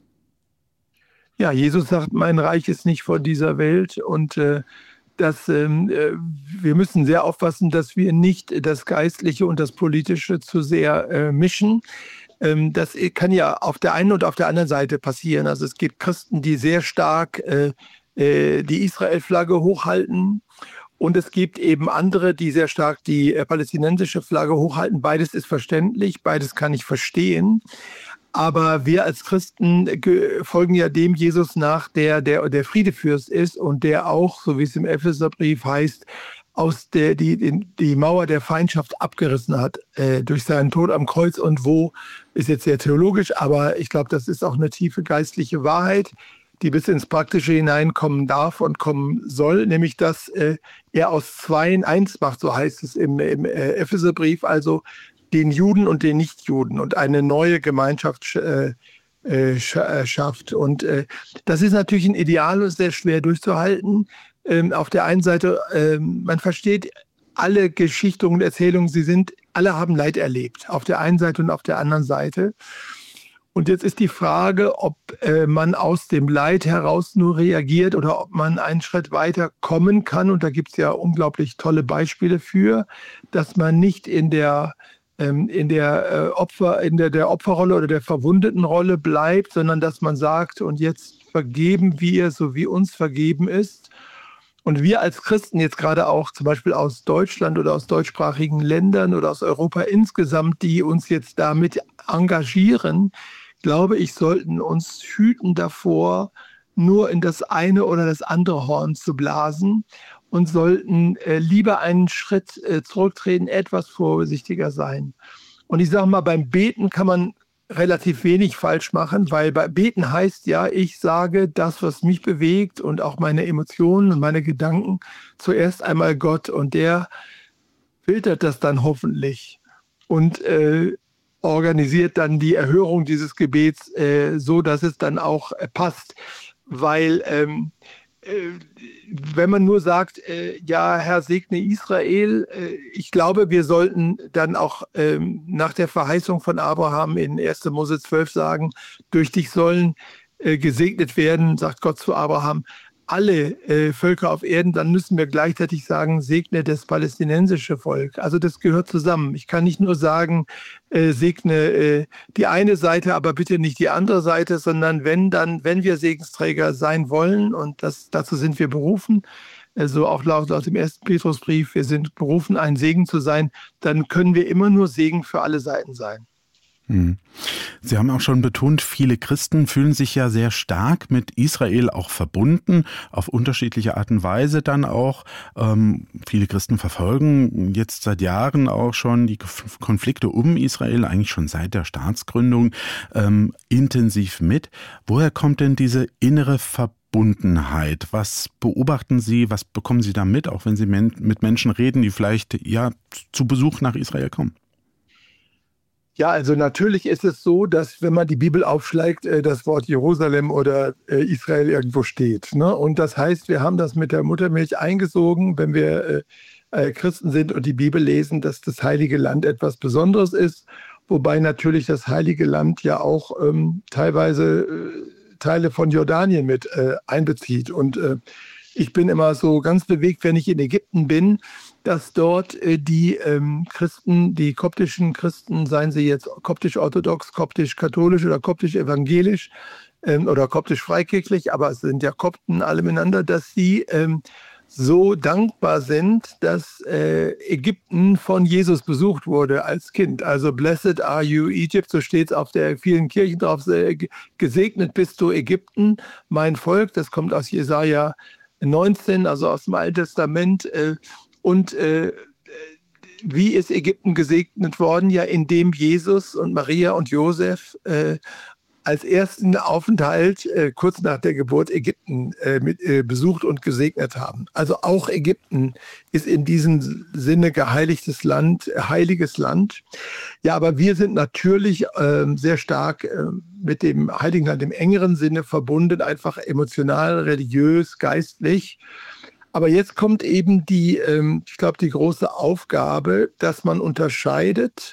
Ja, Jesus sagt, mein Reich ist nicht von dieser Welt und äh, dass ähm, wir müssen sehr aufpassen, dass wir nicht das Geistliche und das Politische zu sehr äh, mischen. Ähm, das kann ja auf der einen und auf der anderen Seite passieren. Also es gibt Christen, die sehr stark äh, äh, die Israel-Flagge hochhalten und es gibt eben andere, die sehr stark die äh, palästinensische Flagge hochhalten. Beides ist verständlich, beides kann ich verstehen. Aber wir als Christen folgen ja dem Jesus nach, der, der der Friedefürst ist und der auch, so wie es im Epheserbrief heißt, aus der die, die Mauer der Feindschaft abgerissen hat äh, durch seinen Tod am Kreuz. Und wo, ist jetzt sehr theologisch, aber ich glaube, das ist auch eine tiefe geistliche Wahrheit, die bis ins Praktische hineinkommen darf und kommen soll, nämlich dass äh, er aus Zweien eins macht, so heißt es im, im äh, Epheserbrief, also den Juden und den Nichtjuden und eine neue Gemeinschaft äh, äh, schafft. Und äh, das ist natürlich ein Ideal und sehr schwer durchzuhalten. Ähm, auf der einen Seite, äh, man versteht alle Geschichten und Erzählungen, sie sind, alle haben Leid erlebt, auf der einen Seite und auf der anderen Seite. Und jetzt ist die Frage, ob äh, man aus dem Leid heraus nur reagiert oder ob man einen Schritt weiter kommen kann. Und da gibt es ja unglaublich tolle Beispiele für, dass man nicht in der in der äh, Opfer, in der, der Opferrolle oder der Verwundetenrolle bleibt, sondern dass man sagt, und jetzt vergeben wir, so wie uns vergeben ist. Und wir als Christen jetzt gerade auch zum Beispiel aus Deutschland oder aus deutschsprachigen Ländern oder aus Europa insgesamt, die uns jetzt damit engagieren, glaube ich, sollten uns hüten davor, nur in das eine oder das andere Horn zu blasen und sollten äh, lieber einen Schritt äh, zurücktreten, etwas vorsichtiger sein. Und ich sage mal, beim Beten kann man relativ wenig falsch machen, weil bei Beten heißt ja, ich sage das, was mich bewegt und auch meine Emotionen und meine Gedanken zuerst einmal Gott und der filtert das dann hoffentlich und äh, organisiert dann die Erhörung dieses Gebets äh, so, dass es dann auch äh, passt, weil ähm, wenn man nur sagt, äh, ja, Herr, segne Israel, äh, ich glaube, wir sollten dann auch ähm, nach der Verheißung von Abraham in erster Mose zwölf sagen, durch dich sollen äh, gesegnet werden, sagt Gott zu Abraham, alle äh, Völker auf Erden, dann müssen wir gleichzeitig sagen, segne das palästinensische Volk. Also das gehört zusammen. Ich kann nicht nur sagen, äh, segne äh, die eine Seite, aber bitte nicht die andere Seite, sondern wenn dann, wenn wir Segensträger sein wollen, und das, dazu sind wir berufen, also auch laut, laut dem ersten Petrusbrief, wir sind berufen, ein Segen zu sein, dann können wir immer nur Segen für alle Seiten sein. Sie haben auch schon betont, viele Christen fühlen sich ja sehr stark mit Israel auch verbunden, auf unterschiedliche Art und Weise dann auch. Ähm, viele Christen verfolgen jetzt seit Jahren auch schon die Konflikte um Israel, eigentlich schon seit der Staatsgründung, ähm, intensiv mit. Woher kommt denn diese innere Verbundenheit? Was beobachten Sie, was bekommen Sie da mit, auch wenn Sie men- mit Menschen reden, die vielleicht ja zu Besuch nach Israel kommen? Ja, also natürlich ist es so, dass wenn man die Bibel aufschlägt, das Wort Jerusalem oder Israel irgendwo steht. Ne? Und das heißt, wir haben das mit der Muttermilch eingesogen, wenn wir äh, Christen sind und die Bibel lesen, dass das Heilige Land etwas Besonderes ist. Wobei natürlich das Heilige Land ja auch ähm, teilweise äh, Teile von Jordanien mit äh, einbezieht. Und äh, ich bin immer so ganz bewegt, wenn ich in Ägypten bin, dass dort äh, die ähm, Christen, die koptischen Christen, seien sie jetzt koptisch-orthodox, koptisch-katholisch oder koptisch-evangelisch ähm, oder koptisch-freikirchlich, aber es sind ja Kopten alle miteinander, dass sie ähm, so dankbar sind, dass äh, Ägypten von Jesus besucht wurde als Kind. Also blessed are you Egypt, so steht es auf der vielen Kirchen drauf, äh, gesegnet bist du Ägypten, mein Volk, das kommt aus Jesaja neunzehn, also aus dem Alten Testament. Äh, und äh, wie ist Ägypten gesegnet worden? Ja, indem Jesus und Maria und Josef äh, als ersten Aufenthalt äh, kurz nach der Geburt Ägypten äh, mit, äh, besucht und gesegnet haben. Also auch Ägypten ist in diesem Sinne geheiligtes Land, äh, heiliges Land. Ja, aber wir sind natürlich äh, sehr stark äh, mit dem Heiligen Land im engeren Sinne verbunden, einfach emotional, religiös, geistlich. Aber jetzt kommt eben die, äh, ich glaube, die große Aufgabe, dass man unterscheidet,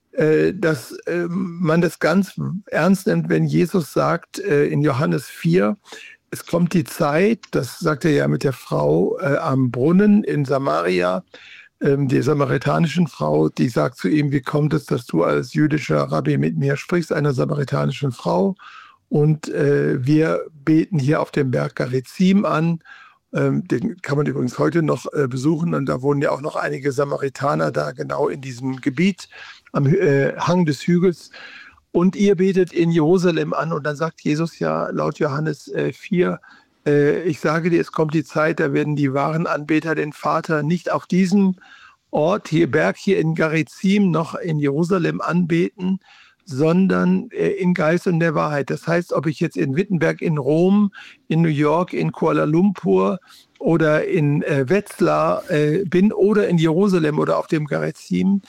dass äh, man das ganz ernst nimmt, wenn Jesus sagt äh, in Johannes vier, es kommt die Zeit, das sagt er ja mit der Frau äh, am Brunnen in Samaria, äh, der samaritanischen Frau, die sagt zu ihm, wie kommt es, dass du als jüdischer Rabbi mit mir sprichst, einer samaritanischen Frau, und äh, wir beten hier auf dem Berg Garizim an. Ähm, den kann man übrigens heute noch äh, besuchen, und da wohnen ja auch noch einige Samaritaner da genau in diesem Gebiet am äh, Hang des Hügels. Und ihr betet in Jerusalem an, und dann sagt Jesus ja laut Johannes äh, vier, äh, ich sage dir, es kommt die Zeit, da werden die wahren Anbeter den Vater nicht auf diesem Ort, hier Berg hier in Garizim, noch in Jerusalem anbeten, sondern äh, in Geist und der Wahrheit. Das heißt, ob ich jetzt in Wittenberg, in Rom, in New York, in Kuala Lumpur oder in äh, Wetzlar äh, bin oder in Jerusalem oder auf dem Garizim,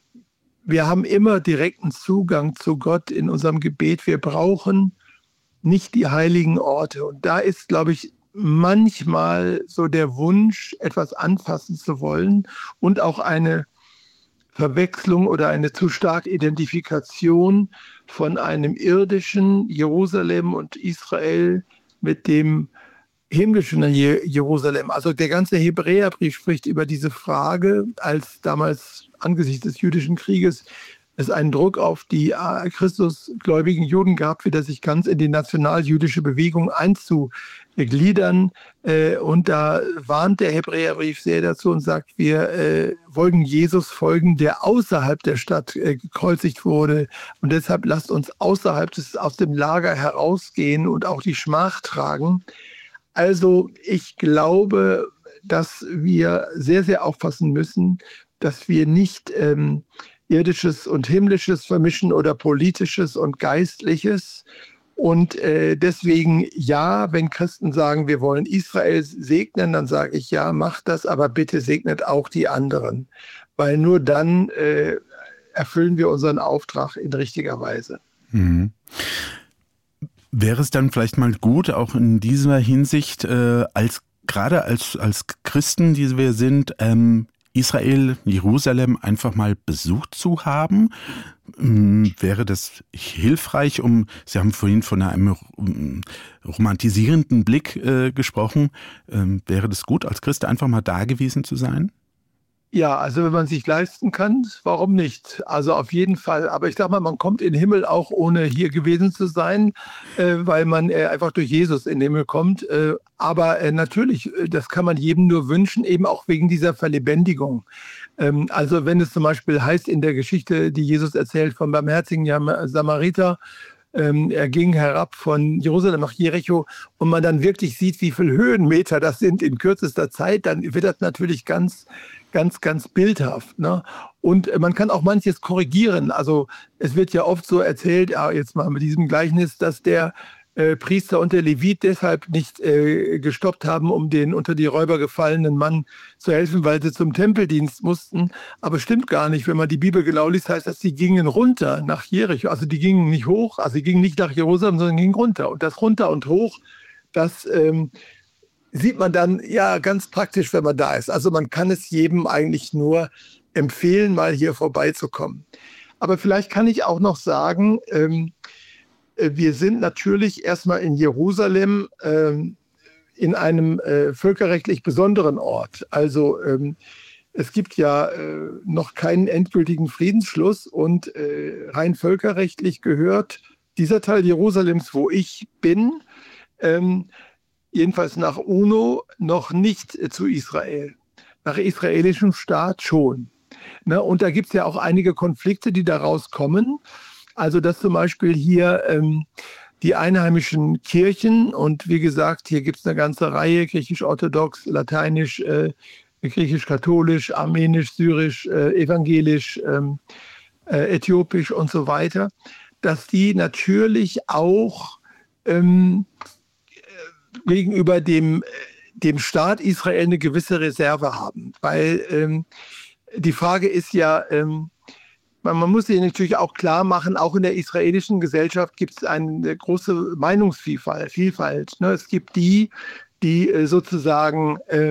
wir haben immer direkten Zugang zu Gott in unserem Gebet. Wir brauchen nicht die heiligen Orte. Und da ist, glaube ich, manchmal so der Wunsch, etwas anfassen zu wollen und auch eine Verwechslung oder eine zu starke Identifikation von einem irdischen Jerusalem und Israel mit dem himmlischen Jerusalem. Also der ganze Hebräerbrief spricht über diese Frage, als damals angesichts des jüdischen Krieges es einen Druck auf die äh, christusgläubigen Juden gab, wieder sich ganz in die nationaljüdische Bewegung einzugliedern. Äh, und da warnt der Hebräerbrief sehr dazu und sagt, wir äh, wollen Jesus folgen, der außerhalb der Stadt äh, gekreuzigt wurde. Und deshalb lasst uns außerhalb des, aus dem Lager herausgehen und auch die Schmach tragen. Also ich glaube, dass wir sehr, sehr aufpassen müssen, dass wir nicht ähm, Irdisches und Himmlisches vermischen oder Politisches und Geistliches. Und äh, deswegen, ja, wenn Christen sagen, wir wollen Israel segnen, dann sage ich, ja, macht das, aber bitte segnet auch die anderen. Weil nur dann äh, erfüllen wir unseren Auftrag in richtiger Weise. Mhm. Wäre es dann vielleicht mal gut, auch in dieser Hinsicht, äh, als gerade als, als Christen, die wir sind, ähm, Israel, Jerusalem einfach mal besucht zu haben? Ähm, wäre das hilfreich, um, Sie haben vorhin von einem ähm, romantisierenden Blick äh, gesprochen, ähm, wäre das gut, als Christ einfach mal da gewesen zu sein? Ja, also wenn man sich leisten kann, warum nicht? Also auf jeden Fall. Aber ich sag mal, man kommt in den Himmel auch ohne hier gewesen zu sein, äh, weil man äh, einfach durch Jesus in den Himmel kommt. Äh, aber äh, natürlich, das kann man jedem nur wünschen, eben auch wegen dieser Verlebendigung. Ähm, also wenn es zum Beispiel heißt in der Geschichte, die Jesus erzählt vom barmherzigen Samariter, Ähm, er ging herab von Jerusalem nach Jericho und man dann wirklich sieht, wie viele Höhenmeter das sind in kürzester Zeit, dann wird das natürlich ganz, ganz, ganz bildhaft. Ne? Und man kann auch manches korrigieren. Also es wird ja oft so erzählt, ja, jetzt mal mit diesem Gleichnis, dass der äh, Priester und der Levit deshalb nicht äh, gestoppt haben, um den unter die Räuber gefallenen Mann zu helfen, weil sie zum Tempeldienst mussten. Aber stimmt gar nicht. Wenn man die Bibel genau liest, heißt das, sie gingen runter nach Jericho. Also die gingen nicht hoch, also sie gingen nicht nach Jerusalem, sondern gingen runter. Und das runter und hoch, das ähm, sieht man dann ja ganz praktisch, wenn man da ist. Also man kann es jedem eigentlich nur empfehlen, mal hier vorbeizukommen. Aber vielleicht kann ich auch noch sagen, ähm, wir sind natürlich erstmal in Jerusalem ähm, in einem äh, völkerrechtlich besonderen Ort. Also ähm, es gibt ja äh, noch keinen endgültigen Friedensschluss und äh, rein völkerrechtlich gehört dieser Teil Jerusalems, wo ich bin, ähm, jedenfalls nach UNO, noch nicht äh, zu Israel. Nach israelischem Staat schon. Ne? Und da gibt es ja auch einige Konflikte, die daraus kommen. Also dass zum Beispiel hier ähm, die einheimischen Kirchen und wie gesagt, hier gibt es eine ganze Reihe, griechisch-orthodox, lateinisch, äh, griechisch-katholisch, armenisch, syrisch, äh, evangelisch, ähm, äh, äthiopisch und so weiter, dass die natürlich auch ähm, gegenüber dem, dem Staat Israel eine gewisse Reserve haben. Weil ähm, die Frage ist ja, ähm, man muss sich natürlich auch klar machen, auch in der israelischen Gesellschaft gibt es eine große Meinungsvielfalt. Vielfalt, ne? Es gibt die, die äh, sozusagen äh,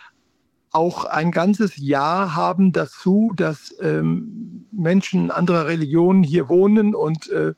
auch ein ganzes Ja haben dazu, dass ähm, Menschen anderer Religionen hier wohnen und äh,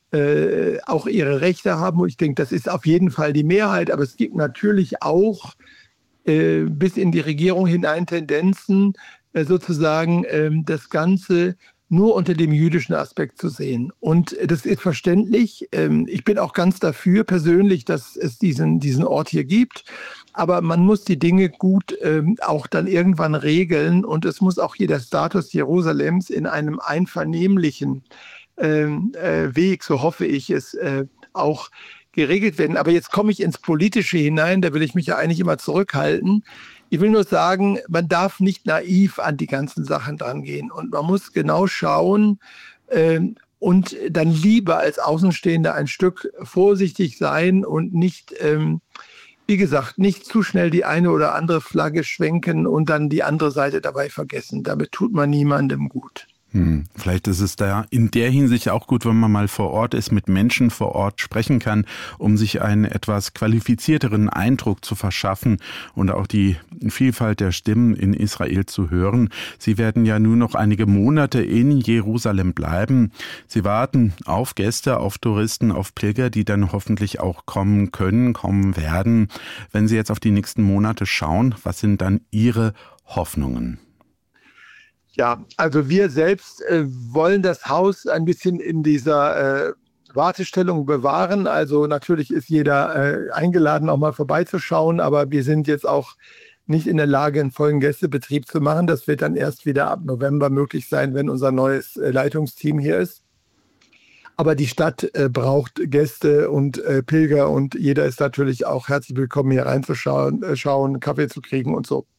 äh, auch ihre Rechte haben. Und ich denke, das ist auf jeden Fall die Mehrheit. Aber es gibt natürlich auch äh, bis in die Regierung hinein Tendenzen, äh, sozusagen äh, das Ganze nur unter dem jüdischen Aspekt zu sehen. Und das ist verständlich. Ich bin auch ganz dafür persönlich, dass es diesen, diesen Ort hier gibt. Aber man muss die Dinge gut ähm, auch dann irgendwann regeln. Und es muss auch hier der Status Jerusalems in einem einvernehmlichen ähm, äh, Weg, so hoffe ich es, äh, auch geregelt werden. Aber jetzt komme ich ins Politische hinein. Da will ich mich ja eigentlich immer zurückhalten. Ich will nur sagen, man darf nicht naiv an die ganzen Sachen drangehen. Und man muss genau schauen äh, und dann lieber als Außenstehender ein Stück vorsichtig sein und nicht, ähm, wie gesagt, nicht zu schnell die eine oder andere Flagge schwenken und dann die andere Seite dabei vergessen. Damit tut man niemandem gut. Hm. Vielleicht ist es da in der Hinsicht auch gut, wenn man mal vor Ort ist, mit Menschen vor Ort sprechen kann, um sich einen etwas qualifizierteren Eindruck zu verschaffen und auch die Vielfalt der Stimmen in Israel zu hören. Sie werden ja nur noch einige Monate in Jerusalem bleiben. Sie warten auf Gäste, auf Touristen, auf Pilger, die dann hoffentlich auch kommen können, kommen werden. Wenn Sie jetzt auf die nächsten Monate schauen, was sind dann Ihre Hoffnungen? Ja, also wir selbst äh, wollen das Haus ein bisschen in dieser äh, Wartestellung bewahren. Also natürlich ist jeder äh, eingeladen, auch mal vorbeizuschauen, aber wir sind jetzt auch nicht in der Lage, einen vollen Gästebetrieb zu machen. Das wird dann erst wieder ab November möglich sein, wenn unser neues äh, Leitungsteam hier ist. Aber die Stadt äh, braucht Gäste und äh, Pilger und jeder ist natürlich auch herzlich willkommen, hier reinzuschauen, äh, schauen, Kaffee zu kriegen und so.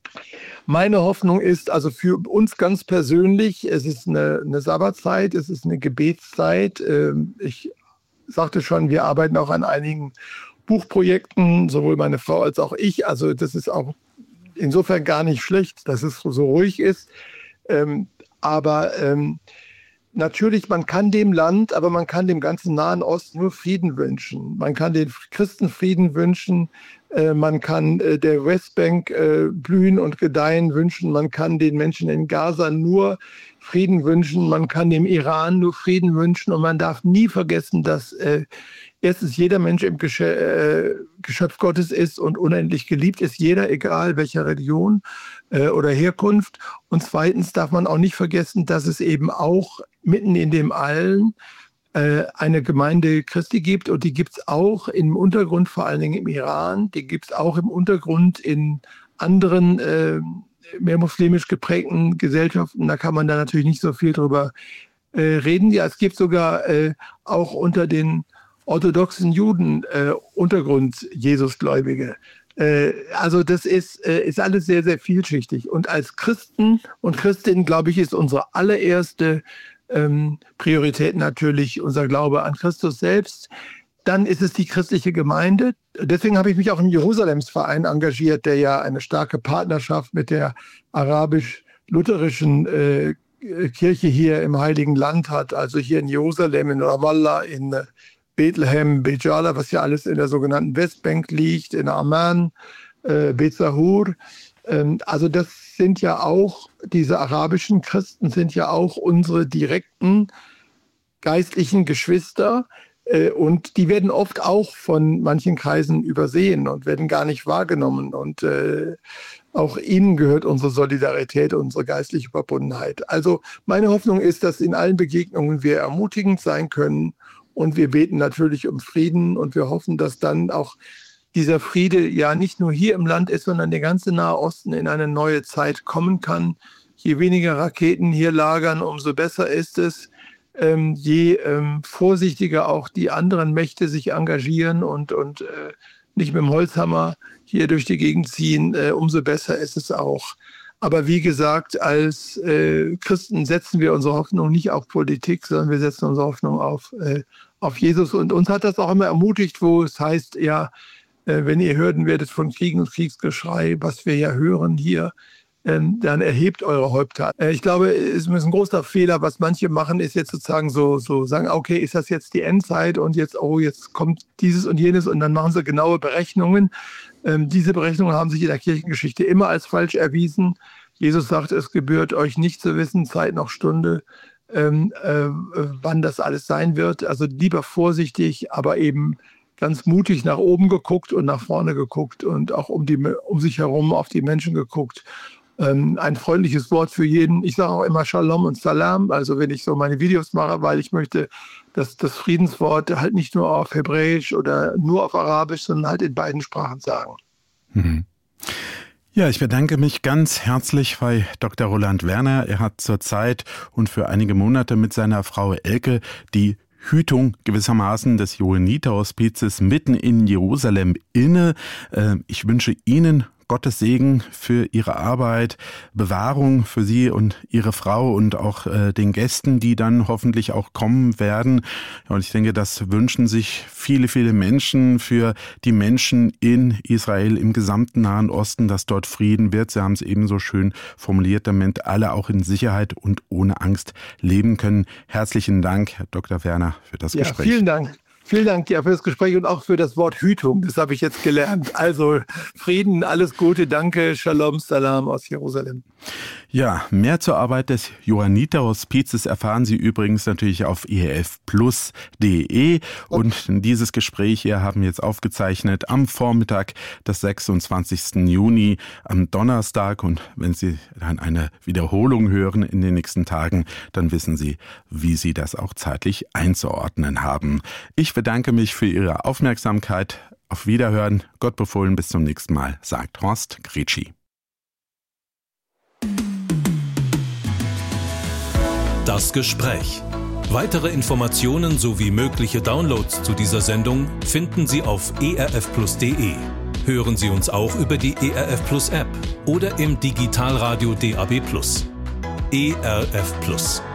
Meine Hoffnung ist also für uns ganz persönlich, es ist eine, eine Sabbatzeit, es ist eine Gebetszeit. Ähm, ich sagte schon, wir arbeiten auch an einigen Buchprojekten, sowohl meine Frau als auch ich. Also das ist auch insofern gar nicht schlecht, dass es so ruhig ist. Ähm, aber ähm, natürlich, man kann dem Land, aber man kann dem ganzen Nahen Osten nur Frieden wünschen. Man kann den Christen Frieden wünschen. Äh, man kann äh, der Westbank äh, blühen und gedeihen wünschen. Man kann den Menschen in Gaza nur Frieden wünschen. Man kann dem Iran nur Frieden wünschen. Und man darf nie vergessen, dass äh, erstens jeder Mensch im Geschö- äh, Geschöpf Gottes ist und unendlich geliebt ist. Jeder, egal welcher Religion äh, oder Herkunft. Und zweitens darf man auch nicht vergessen, dass es eben auch mitten in dem Allen äh, eine Gemeinde Christi gibt. Und die gibt es auch im Untergrund, vor allen Dingen im Iran. Die gibt es auch im Untergrund in anderen äh, mehr muslimisch geprägten Gesellschaften. Da kann man da natürlich nicht so viel drüber äh, reden. Ja, es gibt sogar äh, auch unter den orthodoxen Juden äh, Untergrund Jesusgläubige. Äh, also das ist, äh, ist alles sehr, sehr vielschichtig. Und als Christen und Christinnen, glaube ich, ist unsere allererste ähm, Priorität natürlich unser Glaube an Christus selbst. Dann ist es die christliche Gemeinde. Deswegen habe ich mich auch im Jerusalemsverein engagiert, der ja eine starke Partnerschaft mit der arabisch-lutherischen äh, Kirche hier im Heiligen Land hat. Also hier in Jerusalem, in Ramallah, in äh, Bethlehem, Bejala, was ja alles in der sogenannten Westbank liegt, in Amman, äh, Bezahur. Ähm, also das sind ja auch, diese arabischen Christen sind ja auch unsere direkten geistlichen Geschwister. Äh, und die werden oft auch von manchen Kreisen übersehen und werden gar nicht wahrgenommen. Und äh, auch ihnen gehört unsere Solidarität, unsere geistliche Verbundenheit. Also meine Hoffnung ist, dass in allen Begegnungen wir ermutigend sein können. Und wir beten natürlich um Frieden und wir hoffen, dass dann auch dieser Friede ja nicht nur hier im Land ist, sondern der ganze Nahe Osten in eine neue Zeit kommen kann. Je weniger Raketen hier lagern, umso besser ist es. Ähm, je ähm, vorsichtiger auch die anderen Mächte sich engagieren und, und äh, nicht mit dem Holzhammer hier durch die Gegend ziehen, äh, umso besser ist es auch. Aber wie gesagt, als äh, Christen setzen wir unsere Hoffnung nicht auf Politik, sondern wir setzen unsere Hoffnung auf, äh, auf Jesus. Und uns hat das auch immer ermutigt, wo es heißt, ja, äh, wenn ihr hören werdet von Kriegen und Kriegsgeschrei, was wir ja hören hier, äh, dann erhebt eure Häupter. Äh, ich glaube, es ist ein großer Fehler, was manche machen, ist jetzt sozusagen so, so sagen, okay, ist das jetzt die Endzeit und jetzt, oh, jetzt kommt dieses und jenes und dann machen sie genaue Berechnungen. Ähm, diese Berechnungen haben sich in der Kirchengeschichte immer als falsch erwiesen. Jesus sagt, es gebührt euch nicht zu wissen, Zeit noch Stunde, ähm, äh, wann das alles sein wird. Also lieber vorsichtig, aber eben ganz mutig nach oben geguckt und nach vorne geguckt und auch um, die, um sich herum auf die Menschen geguckt. Ähm, ein freundliches Wort für jeden. Ich sage auch immer Shalom und Salam, also wenn ich so meine Videos mache, weil ich möchte, dass das Friedenswort halt nicht nur auf Hebräisch oder nur auf Arabisch, sondern halt in beiden Sprachen sagen. Mhm. Ja, ich bedanke mich ganz herzlich bei Doktor Roland Werner. Er hat zurzeit und für einige Monate mit seiner Frau Elke die Hütung gewissermaßen des Johanniterhospizes mitten in Jerusalem inne. Ich wünsche Ihnen Gottes Segen für Ihre Arbeit, Bewahrung für Sie und Ihre Frau und auch äh, den Gästen, die dann hoffentlich auch kommen werden. Und ich denke, das wünschen sich viele, viele Menschen für die Menschen in Israel, im gesamten Nahen Osten, dass dort Frieden wird. Sie haben es eben so schön formuliert, damit alle auch in Sicherheit und ohne Angst leben können. Herzlichen Dank, Herr Doktor Werner, für das ja, Gespräch. Vielen Dank. Vielen Dank ja, für das Gespräch und auch für das Wort Hütung. Das habe ich jetzt gelernt. Also Frieden, alles Gute, danke, Shalom, Salam aus Jerusalem. Ja, mehr zur Arbeit des Johanniterhospizes erfahren Sie übrigens natürlich auf e r f plus punkt d e. Und dieses Gespräch hier haben wir jetzt aufgezeichnet am Vormittag des sechsundzwanzigsten Juni, am Donnerstag. Und wenn Sie dann eine Wiederholung hören in den nächsten Tagen, dann wissen Sie, wie Sie das auch zeitlich einzuordnen haben. Ich bedanke mich für Ihre Aufmerksamkeit. Auf Wiederhören. Gott befohlen, bis zum nächsten Mal, sagt Horst Gretschi. Das Gespräch. Weitere Informationen sowie mögliche Downloads zu dieser Sendung finden Sie auf e r f plus punkt d e. Hören Sie uns auch über die E R F Plus App oder im Digitalradio D A B Plus. E R F Plus.